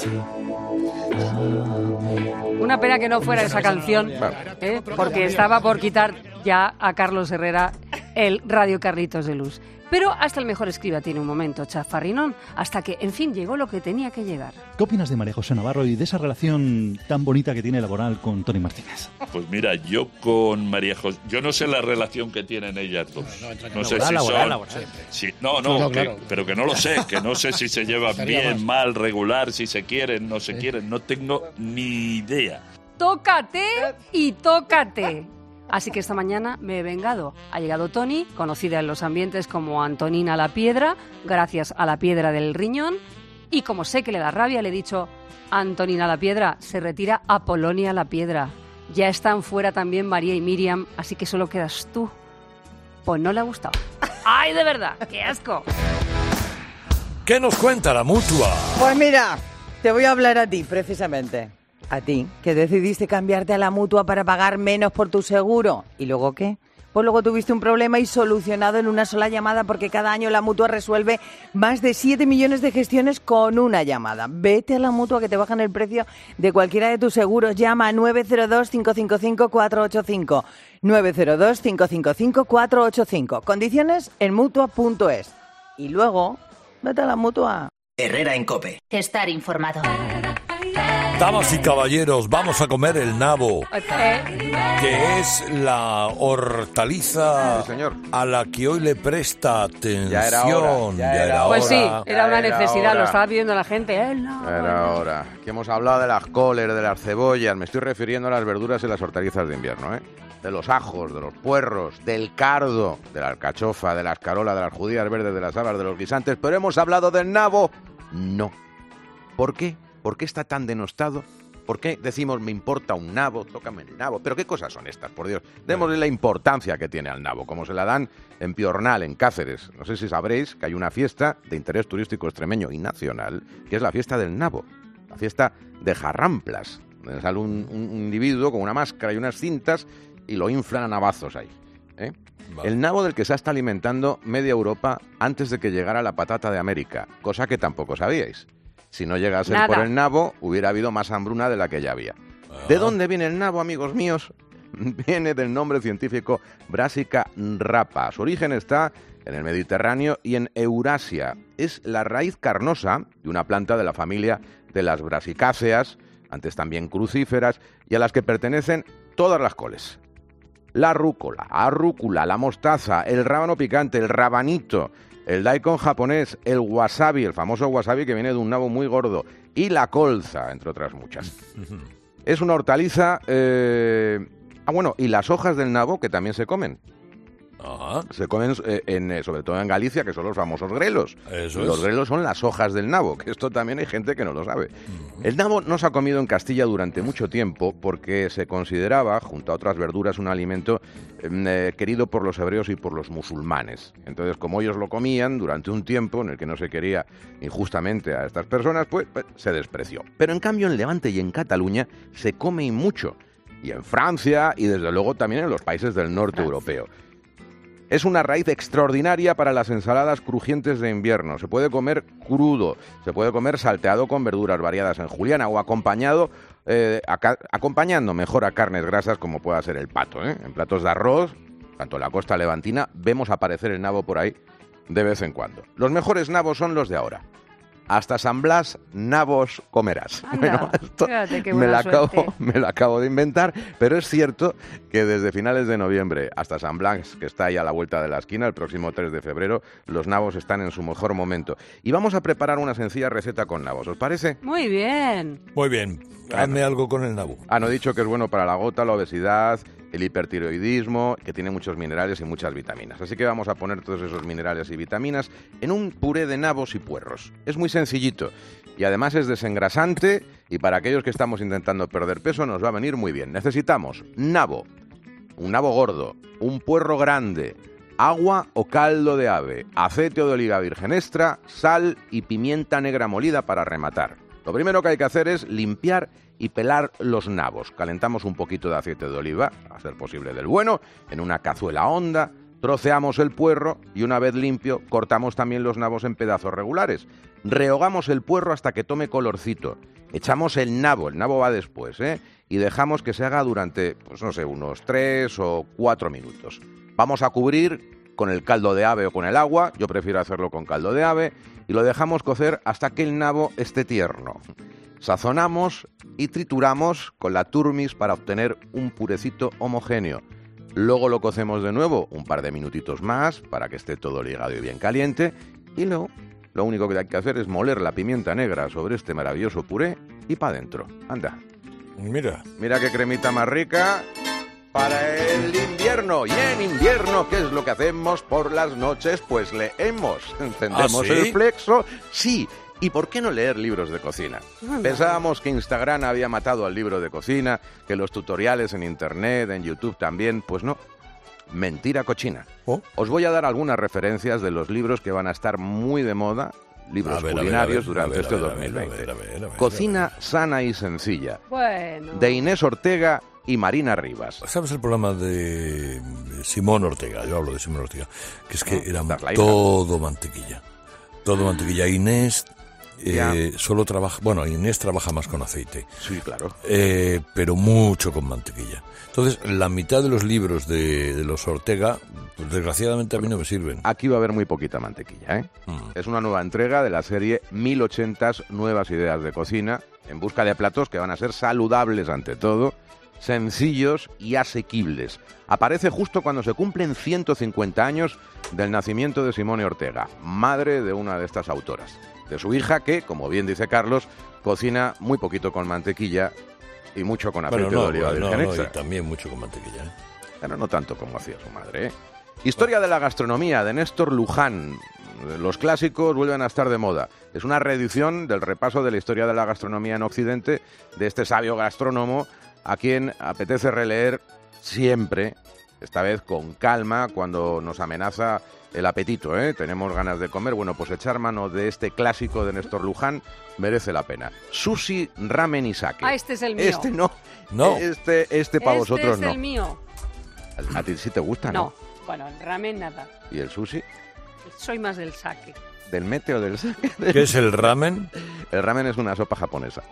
Una pena que no fuera esa canción, ¿eh? Porque estaba por quitar ya a Carlos Herrera el Radio Carlitos de Luz. Pero hasta el mejor escriba tiene un momento chafarrinón, hasta que, en fin, llegó lo que tenía que llegar. ¿Qué opinas de María José Navarro y de esa relación tan bonita que tiene laboral con Tony Martínez? Pues mira, yo con María José, yo no sé la relación que tienen ellas dos. No, no, No sé laboral, si laboral, son... laboral. Sí, no, no, No, que- claro. pero que no lo sé, que no sé si se llevan Sería bien, más. mal, regular, si se quieren, no se quieren, no tengo ni idea. ¡Tócate y tócate! Así que esta mañana me he vengado. Ha llegado Tony, conocida en los ambientes como Antonina la Piedra, gracias a la piedra del riñón. Y como sé que le da rabia, le he dicho, Antonina la Piedra, se retira a Polonia la Piedra. Ya están fuera también María y Miriam, así que solo quedas tú. Pues no le ha gustado. ¡Ay, de verdad! ¡Qué asco! ¿Qué nos cuenta la Mutua? Pues mira, te voy a hablar a ti, precisamente. A ti, que decidiste cambiarte a la Mutua para pagar menos por tu seguro. ¿Y luego qué? Pues luego tuviste un problema y solucionado en una sola llamada, porque cada año la Mutua resuelve más de siete millones de gestiones con una llamada. Vete a la Mutua que te bajan el precio de cualquiera de tus seguros. Llama a nueve cero dos, cinco cinco cinco, cuatro ocho cinco. nueve cero dos, cinco cinco cinco, cuatro ocho cinco. Condiciones en Mutua punto es. Y luego, vete a la Mutua. Herrera en COPE. Estar informado. Damas y caballeros, vamos a comer el nabo, Eh, que es la hortaliza Sí, señor. a la que hoy le presta atención. Ya era hora, ya era Pues sí, hora. era una Ya era necesidad, hora. lo estaba pidiendo la gente. ¿eh? No. Era ahora que hemos hablado de las coles, de las cebollas, me estoy refiriendo a las verduras y las hortalizas de invierno, ¿eh? De los ajos, de los puerros, del cardo, de la alcachofa, de las carolas, de las judías verdes, de las habas, de los guisantes, pero hemos hablado del nabo. No. ¿Por qué? ¿Por qué está tan denostado? ¿Por qué decimos me importa un nabo? Tócame el nabo. ¿Pero qué cosas son estas, por Dios? Démosle la importancia que tiene al nabo, como se la dan en Piornal, en Cáceres. No sé si sabréis que hay una fiesta de interés turístico extremeño y nacional, que es la fiesta del nabo, la fiesta de Jarramplas, donde sale un, un- un individuo con una máscara y unas cintas y lo inflan a navazos ahí, ¿eh? Vale. El nabo del que se está alimentando media Europa antes de que llegara la patata de América, cosa que tampoco sabíais. Si no llega a ser Nada. por el nabo, hubiera habido más hambruna de la que ya había. ¿De dónde viene el nabo, amigos míos? Viene del nombre científico Brassica rapa. Su origen está en el Mediterráneo y en Eurasia. Es la raíz carnosa de una planta de la familia de las brasicáceas, antes también crucíferas, y a las que pertenecen todas las coles. La rúcula, arrúcula, la mostaza, el rábano picante, el rabanito, el daikon japonés, el wasabi, el famoso wasabi que viene de un nabo muy gordo, y la colza, entre otras muchas. Es una hortaliza... eh, Ah, bueno, y las hojas del nabo que también se comen. Se comen eh, en, eh, sobre todo en Galicia, que son los famosos grelos. Eso Y los es. grelos son las hojas del nabo, que esto también hay gente que no lo sabe. El nabo no se ha comido en Castilla durante mucho tiempo porque se consideraba, junto a otras verduras, un alimento eh, querido por los hebreos y por los musulmanes. Entonces, como ellos lo comían durante un tiempo en el que no se quería injustamente a estas personas, pues, pues se despreció. Pero en cambio en Levante y en Cataluña se come y mucho. Y en Francia y desde luego también en los países del norte europeo. Es una raíz extraordinaria para las ensaladas crujientes de invierno. Se puede comer crudo, se puede comer salteado con verduras variadas en juliana o acompañado, eh, aca- acompañando mejor a carnes grasas como pueda ser el pato, ¿eh? En platos de arroz, tanto en la costa levantina, vemos aparecer el nabo por ahí de vez en cuando. Los mejores nabos son los de ahora. hasta San Blas, nabos comerás. Anda, Bueno, esto fíjate qué me, lo buena acabo, suerte. me lo acabo de inventar, pero es cierto que desde finales de noviembre hasta San Blas, que está ahí a la vuelta de la esquina, el próximo tres de febrero, los nabos están en su mejor momento. Y vamos a preparar una sencilla receta con nabos, ¿os parece? Muy bien. Muy bien, hazme algo con el nabo. Han dicho que es bueno para la gota, la obesidad, el hipertiroidismo, que tiene muchos minerales y muchas vitaminas. Así que vamos a poner todos esos minerales y vitaminas en un puré de nabos y puerros. Es muy sencillito y además es desengrasante y para aquellos que estamos intentando perder peso nos va a venir muy bien. Necesitamos nabo, un nabo gordo, un puerro grande, agua o caldo de ave, aceite de oliva virgen extra, sal y pimienta negra molida para rematar. Lo primero que hay que hacer es limpiar y pelar los nabos. Calentamos un poquito de aceite de oliva, a ser posible del bueno, en una cazuela honda, troceamos el puerro y una vez limpio cortamos también los nabos en pedazos regulares. Rehogamos el puerro hasta que tome colorcito. Echamos el nabo, el nabo va después, ¿eh? Y dejamos que se haga durante, pues no sé, unos tres o cuatro minutos. Vamos a cubrir con el caldo de ave o con el agua, yo prefiero hacerlo con caldo de ave, y lo dejamos cocer hasta que el nabo esté tierno. Sazonamos y trituramos con la turmis para obtener un purecito homogéneo. Luego lo cocemos de nuevo un par de minutitos más para que esté todo ligado y bien caliente. Y luego lo único que hay que hacer es moler la pimienta negra sobre este maravilloso puré y para adentro. Anda. Mira. Mira qué cremita más rica para el invierno. Y en invierno, ¿qué es lo que hacemos por las noches? Pues leemos. Encendemos ¿Ah, sí? el Flexo. Sí. ¿Y por qué no leer libros de cocina? Pensábamos que Instagram había matado al libro de cocina, que los tutoriales en Internet, en YouTube también, pues no. Mentira cochina. ¿Oh? Os voy a dar algunas referencias de los libros que van a estar muy de moda, libros A ver, a ver, culinarios a ver, durante a ver, este a ver, dos mil veinte. a ver, a ver, a ver, a ver. Cocina sana y sencilla, Bueno. de Inés Ortega y Marina Rivas. ¿Sabes el programa de Simón Ortega? Yo hablo de Simón Ortega, que es que ¿No? era Das la hija. todo mantequilla. Todo mantequilla. Inés eh, solo trabaja, bueno, Inés trabaja más con aceite. Sí, claro. Eh, pero mucho con mantequilla. Entonces, la mitad de los libros de, de los Ortega, pues, desgraciadamente a mí no me sirven. Aquí va a haber muy poquita mantequilla, ¿eh? Mm. Es una nueva entrega de la serie mil ochenta Nuevas Ideas de Cocina, en busca de platos que van a ser saludables ante todo, sencillos y asequibles. Aparece justo cuando se cumplen ciento cincuenta años del nacimiento de Simone Ortega, madre de una de estas autoras. De su hija que, como bien dice Carlos, cocina muy poquito con mantequilla y mucho con aceite Bueno, no, de oliva no, virgen no, extra. y también mucho con mantequilla, ¿eh? Pero no tanto como hacía su madre, ¿eh? Historia de la gastronomía, de Néstor Luján. Los clásicos vuelven a estar de moda. Es una reedición del repaso de la historia de la gastronomía en Occidente de este sabio gastrónomo a quien apetece releer siempre, esta vez con calma, cuando nos amenaza el apetito, ¿eh? Tenemos ganas de comer. Bueno, pues echar mano de este clásico de Néstor Luján merece la pena. Sushi, ramen y sake. Ah, este es el mío. Este no. No. Este, este para Este vosotros es no. el mío. A, a ti sí te gusta, ¿no? No. Bueno, el ramen nada. ¿Y el sushi? Soy más del sake. ¿Del mete o del sake? ¿Qué es el ramen? El ramen es una sopa japonesa.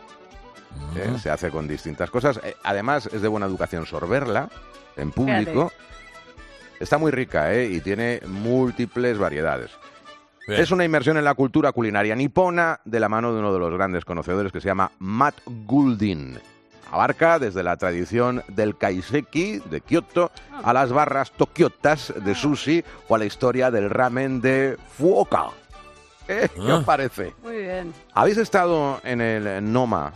¿eh? Se hace con distintas cosas. Eh, además, es de buena educación sorberla en público. Fíjate. Está muy rica, ¿eh? Y tiene múltiples variedades. Bien. Es una inmersión en la cultura culinaria nipona de la mano de uno de los grandes conocedores que se llama Matt Goulding. Abarca desde la tradición del kaiseki de Kioto a las barras tokiotas de sushi o a la historia del ramen de Fukuoka. ¿Eh? ¿Qué Ah. os parece? Muy bien. ¿Habéis estado en el Noma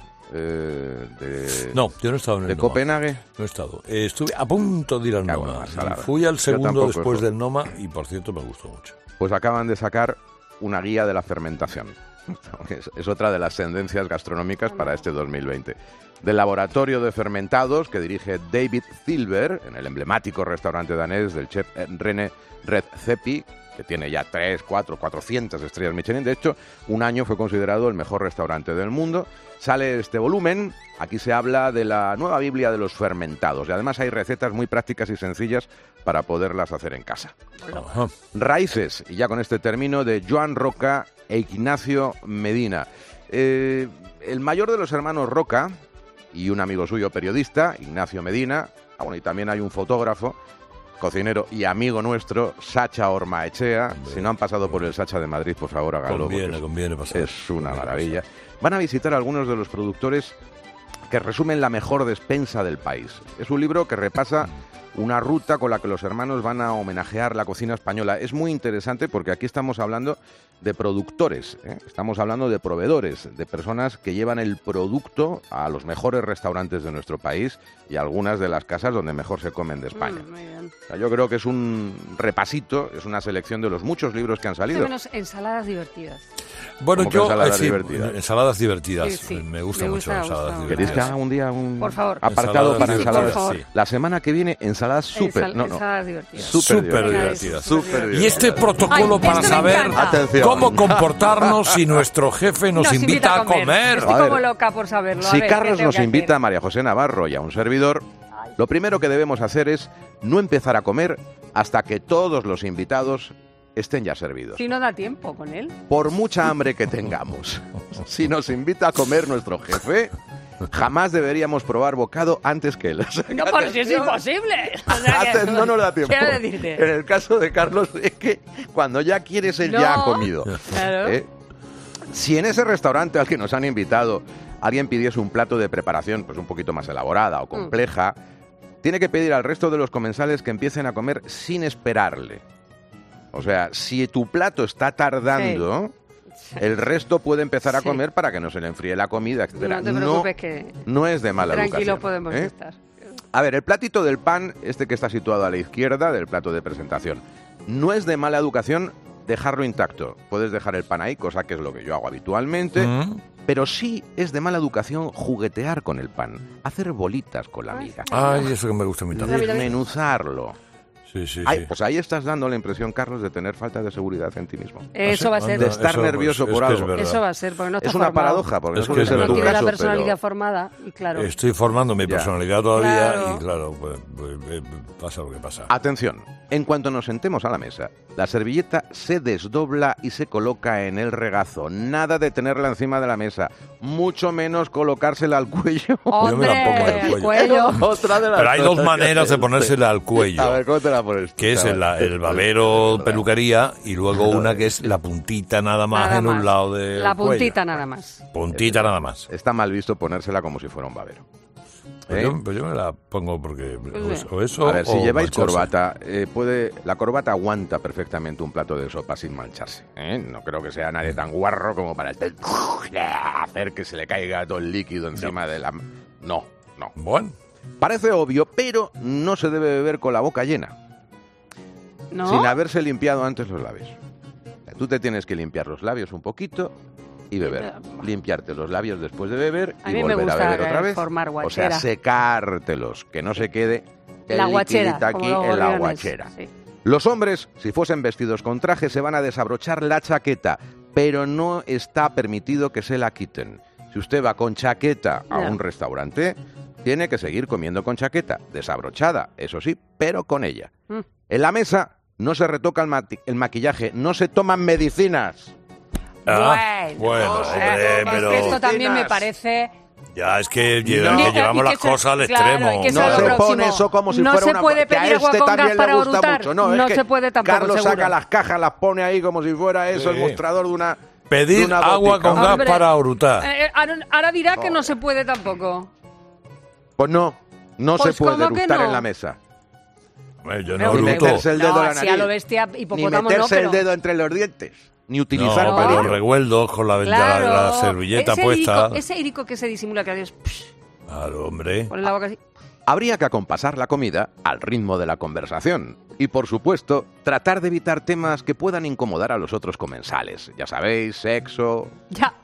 eh, de, No, yo no he estado en el de Noma. Copenhague? No he estado. Eh, estuve a punto de ir al Cago en Noma. la salada. Y fui al Yo segundo tampoco, después eso. del Noma y, por cierto, me gustó mucho. Pues acaban de sacar una guía de la fermentación. Es, es otra de las tendencias gastronómicas para este dos mil veinte. Del laboratorio de fermentados que dirige David Silver en el emblemático restaurante danés del chef René Redzepi, que tiene ya tres, cuatro, cuatrocientas estrellas Michelin. De hecho, un año fue considerado el mejor restaurante del mundo. Sale este volumen. Aquí se habla de la nueva Biblia de los fermentados. Y además hay recetas muy prácticas y sencillas para poderlas hacer en casa. Ajá. Raíces, y ya con este término, de Joan Roca e Ignacio Medina. Eh, el mayor de los hermanos Roca y un amigo suyo periodista, Ignacio Medina, ah, bueno, y también hay un fotógrafo, cocinero y amigo nuestro, Sacha Ormaechea. Si no han pasado por el Sacha de Madrid, por favor, háganlo. Conviene, conviene pasar. Es una maravilla. Van a visitar a algunos de los productores que resumen la mejor despensa del país. Es un libro que repasa una ruta con la que los hermanos van a homenajear la cocina española. Es muy interesante porque aquí estamos hablando de productores, ¿eh? Estamos hablando de proveedores, de personas que llevan el producto a los mejores restaurantes de nuestro país y a algunas de las casas donde mejor se comen de España. Mm, muy bien. O sea, yo creo que es un repasito, es una selección de los muchos libros que han salido. Menos ensaladas divertidas. Bueno, yo ensaladas, eh, sí, divertidas? ensaladas divertidas. Sí, sí. Me gusta Me mucho gusta, ensaladas gusta. divertidas. ¿Queréis que haga un día un Por favor. apartado Ensaladas para divertidas, ensaladas? sí. La semana que viene, ensaladas súper. Ensal- No, no. ensaladas divertidas. Súper Súper divertidas. divertidas. Súper Y divertidas. este protocolo Ay, para esto me saber encanta. Atención. cómo comportarnos si nuestro jefe nos, invita, a comer. Estoy A ver, como loca por saberlo. A Si ver, ¿qué Carlos tengo nos que invita a hacer? María José Navarro y a un servidor, lo primero que debemos hacer es no empezar a comer hasta que todos los invitados estén ya servidos. Si no da tiempo con él. Por mucha hambre que tengamos, si nos invita a comer nuestro jefe, jamás deberíamos probar bocado antes que él. O sea, No, que pero si es atención, imposible. O sea que- aten- no nos da tiempo. Quiero decirte. En el caso de Carlos, es que cuando ya quieres, él ya ha No, comido. claro. ¿Eh? Si en ese restaurante al que nos han invitado alguien pidiese un plato de preparación pues un poquito más elaborada o compleja, tiene que pedir al resto de los comensales que empiecen a comer sin esperarle. O sea, si tu plato está tardando, el resto puede empezar a Sí. comer para que no se le enfríe la comida, etcétera. No te preocupes que no es de mala tranquilo educación. podemos ¿eh? estar. A ver, el platito del pan, este que está situado a la izquierda del plato de presentación, no es de mala educación dejarlo intacto. Puedes dejar el pan ahí, cosa que es lo que yo hago habitualmente, Mm. pero sí es de mala educación juguetear con el pan, hacer bolitas con la miga, Ay, eso que me gusta a mí también. desmenuzarlo. Sí, sí, Ay, sí. pues ahí estás dando la impresión, Carlos, de tener falta de seguridad en ti mismo. Eso va a ser. De estar Eso, nervioso pues, por es que es algo. verdad. Eso va a ser, porque no está Es una formado. paradoja, porque Es eso que debe es ser verdad. tu No tiene la caso, personalidad pero- formada y claro. Estoy formando mi Ya. personalidad todavía Claro. y claro, pues, pues, eh, pasa lo que pasa. Atención, en cuanto nos sentemos a la mesa, la servilleta se desdobla y se coloca en el regazo. Nada de tenerla encima de la mesa, mucho menos colocársela al cuello. Yo me la pongo en el el cuello. cuello. Otra de las Pero hay dos cosas que maneras de hace ponérsela al usted. cuello. A ver, ¿cómo te la pones? Que es el, el babero peluquería y luego una que es la puntita nada más Nada en más. un lado del La cuello. puntita nada más. Puntita nada más. Está mal visto ponérsela como si fuera un babero. Pues, ¿Eh? yo, pues yo me la pongo porque o, o eso A ver, si o lleváis mancharse. corbata, eh, puede, la corbata aguanta perfectamente un plato de sopa sin mancharse. ¿eh? No creo que sea nadie tan guarro como para hacer que se le caiga todo el líquido encima de la... No, no. Bueno. Parece obvio, pero no se debe beber con la boca llena, ¿No? sin haberse limpiado antes los labios. O sea, tú te tienes que limpiar los labios un poquito y beber. Limpiarte los labios después de beber A y mí me volver a gusta beber otra vez. formar O sea, guachera. secártelos, que no se quede el La guachera, liquidito aquí como los en la gorriones, guachera. sí. Los hombres, si fuesen vestidos con traje, se van a desabrochar la chaqueta, pero no está permitido que se la quiten. Si usted va con chaqueta a Ya. un restaurante, tiene que seguir comiendo con chaqueta, desabrochada, eso sí, pero con ella. Mm. En la mesa no se retoca el, mati- el maquillaje, no se toman medicinas. Ah, Bueno, bueno, o sea, hombre, es pero que esto también me Medicinas. parece... ya es que, lle- No. que Y que- llevamos y que las se- cosas al claro, extremo. y que No eso es se lo próximo. pone eso como si No fuera se una puede que a pedir agua este con también gas le para gusta orutar. mucho. No, No es que se puede tampoco, Carlos seguro. saca las cajas, las pone ahí como si fuera eso Sí. el mostrador de una de Pedir una agua botica. con gas Hombre, para orutar. eh, eh, ahora, ahora dirá que no se puede tampoco. Pues no, no Pues, se puede ¿cómo que eructar no? en la mesa. Hombre, yo Pero no Ni eruto. meterse el dedo No, a la así nariz. a lo bestia, Ni hipopótamo no, meterse pero... el dedo entre los dientes. Ni utilizar No, palillo. pero recuerdos con la, Claro. la, la servilleta ese puesta. Irico, ese irico que se disimula que adiós, psh, Claro, hombre. pone la boca así. Habría que acompasar la comida al ritmo de la conversación. Y, por supuesto, tratar de evitar temas que puedan incomodar a los otros comensales. Ya sabéis, sexo, Ya.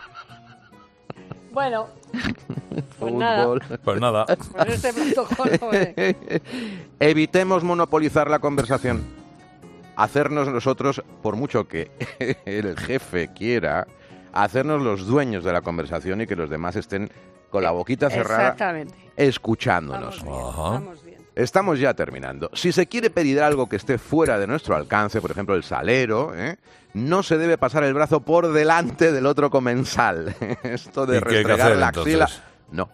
Bueno, pues nada. fútbol... Pues nada. Pues este protocolo, eh. Evitemos monopolizar la conversación. Hacernos nosotros, por mucho que el jefe quiera, hacernos los dueños de la conversación y que los demás estén con la boquita cerrada Exactamente. escuchándonos. Ajá. Vamos bien. Estamos ya terminando. Si se quiere pedir algo que esté fuera de nuestro alcance, por ejemplo el salero, ¿eh? no se debe pasar el brazo por delante del otro comensal. Esto de ¿Y qué hay que restregar hacer, la axila. entonces? No.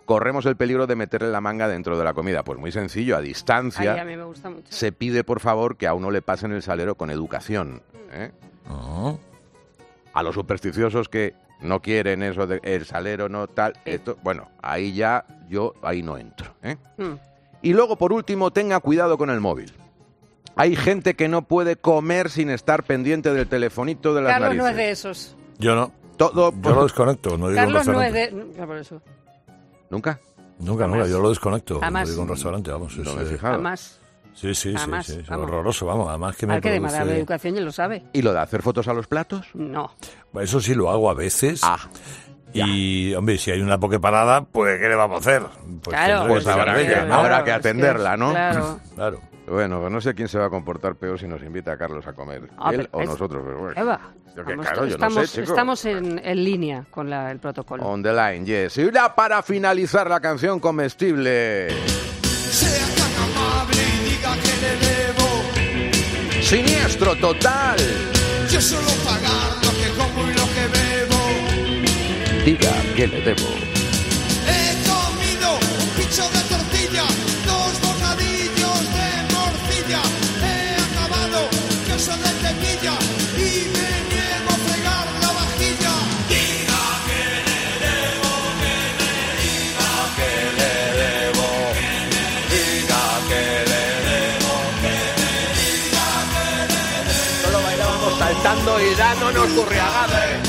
corremos el peligro de meterle la manga dentro de la comida. Pues muy sencillo, a distancia. Ay, a mí me gusta mucho. Se pide, por favor, que a uno le pasen el salero con educación. ¿eh? Oh. A los supersticiosos que no quieren eso de el salero, no tal, esto, bueno, ahí ya yo ahí no entro. ¿eh? Mm. Y luego, por último, tenga cuidado con el móvil. Hay gente que no puede comer sin estar pendiente del telefonito de las Carlos narices. no es de esos. Yo no. Todo, yo lo desconecto. No digo Carlos un no es restaurante. de... No, por eso. ¿Nunca? Nunca, nunca. Yo lo desconecto. Jamás. No digo un restaurante, vamos. No es, me he eh, fijado. Jamás. Sí, sí, Jamás, sí, sí. Es vamos. horroroso, vamos. Además que me Al que de produce... mala educación ya lo sabe. ¿Y lo de hacer fotos a los platos? No. Eso sí lo hago a veces. Ah. Y, hombre, si hay una pokeparada, pues, ¿qué le vamos a hacer? Pues, Claro. tendré Pues que habrá, tirar de que, ella, ¿no? habrá que Es que- atenderla, ¿no? Claro. Claro. Bueno, pues no sé quién se va a comportar peor si nos invita a Carlos a comer. Ah, él pero o es- nosotros. Pero bueno. Eva, Yo que, vamos, claro, yo estamos, no sé, chico. estamos en, en línea con la- el protocolo. On the line, yes. Y ya para finalizar la canción comestible. Sea tan amable y diga que le debo. Siniestro total. Yo solo pagar lo que como y lo que bebo. Diga que le debo. He comido un picho de tortilla, dos bocadillos de morcilla. He acabado queso de tequilla y me niego a fregar la vajilla. Diga que le debo, que me diga que le debo. Diga que le debo, que me diga que le debo. Solo bailábamos saltando y dándonos curriagadas.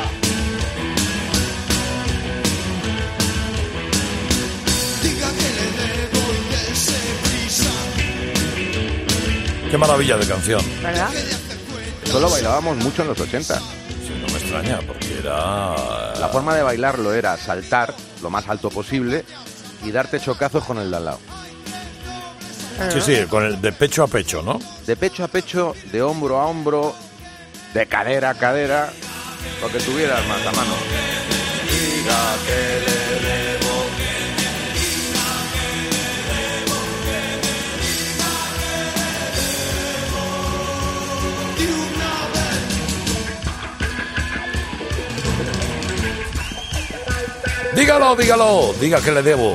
Diga que le debo y dése prisa. Qué maravilla de canción. ¿Verdad? Solo bailábamos mucho en los ochenta. Sí, no me extraña, porque era... La forma de bailarlo era saltar lo más alto posible y darte chocazos con el de al lado. Sí, sí, con el de pecho a pecho, ¿no? De pecho a pecho, de hombro a hombro, de cadera a cadera, lo que tuvieras más a mano. Diga que le debo. Dígalo, dígalo, diga que le debo.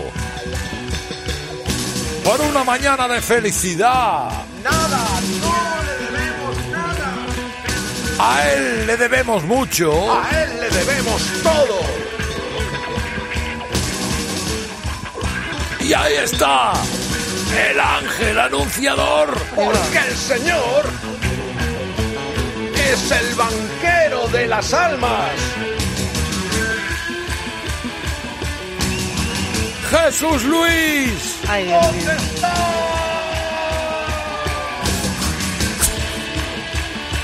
Por una mañana de felicidad. Nada, no le debemos nada. A él le debemos mucho. A él le debemos todo. Y ahí está, el ángel anunciador. Porque el Señor es el banquero de las almas. Jesús Luis. Ay, Dios mío.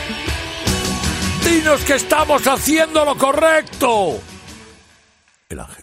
Dinos que estamos haciendo lo correcto. El ángel.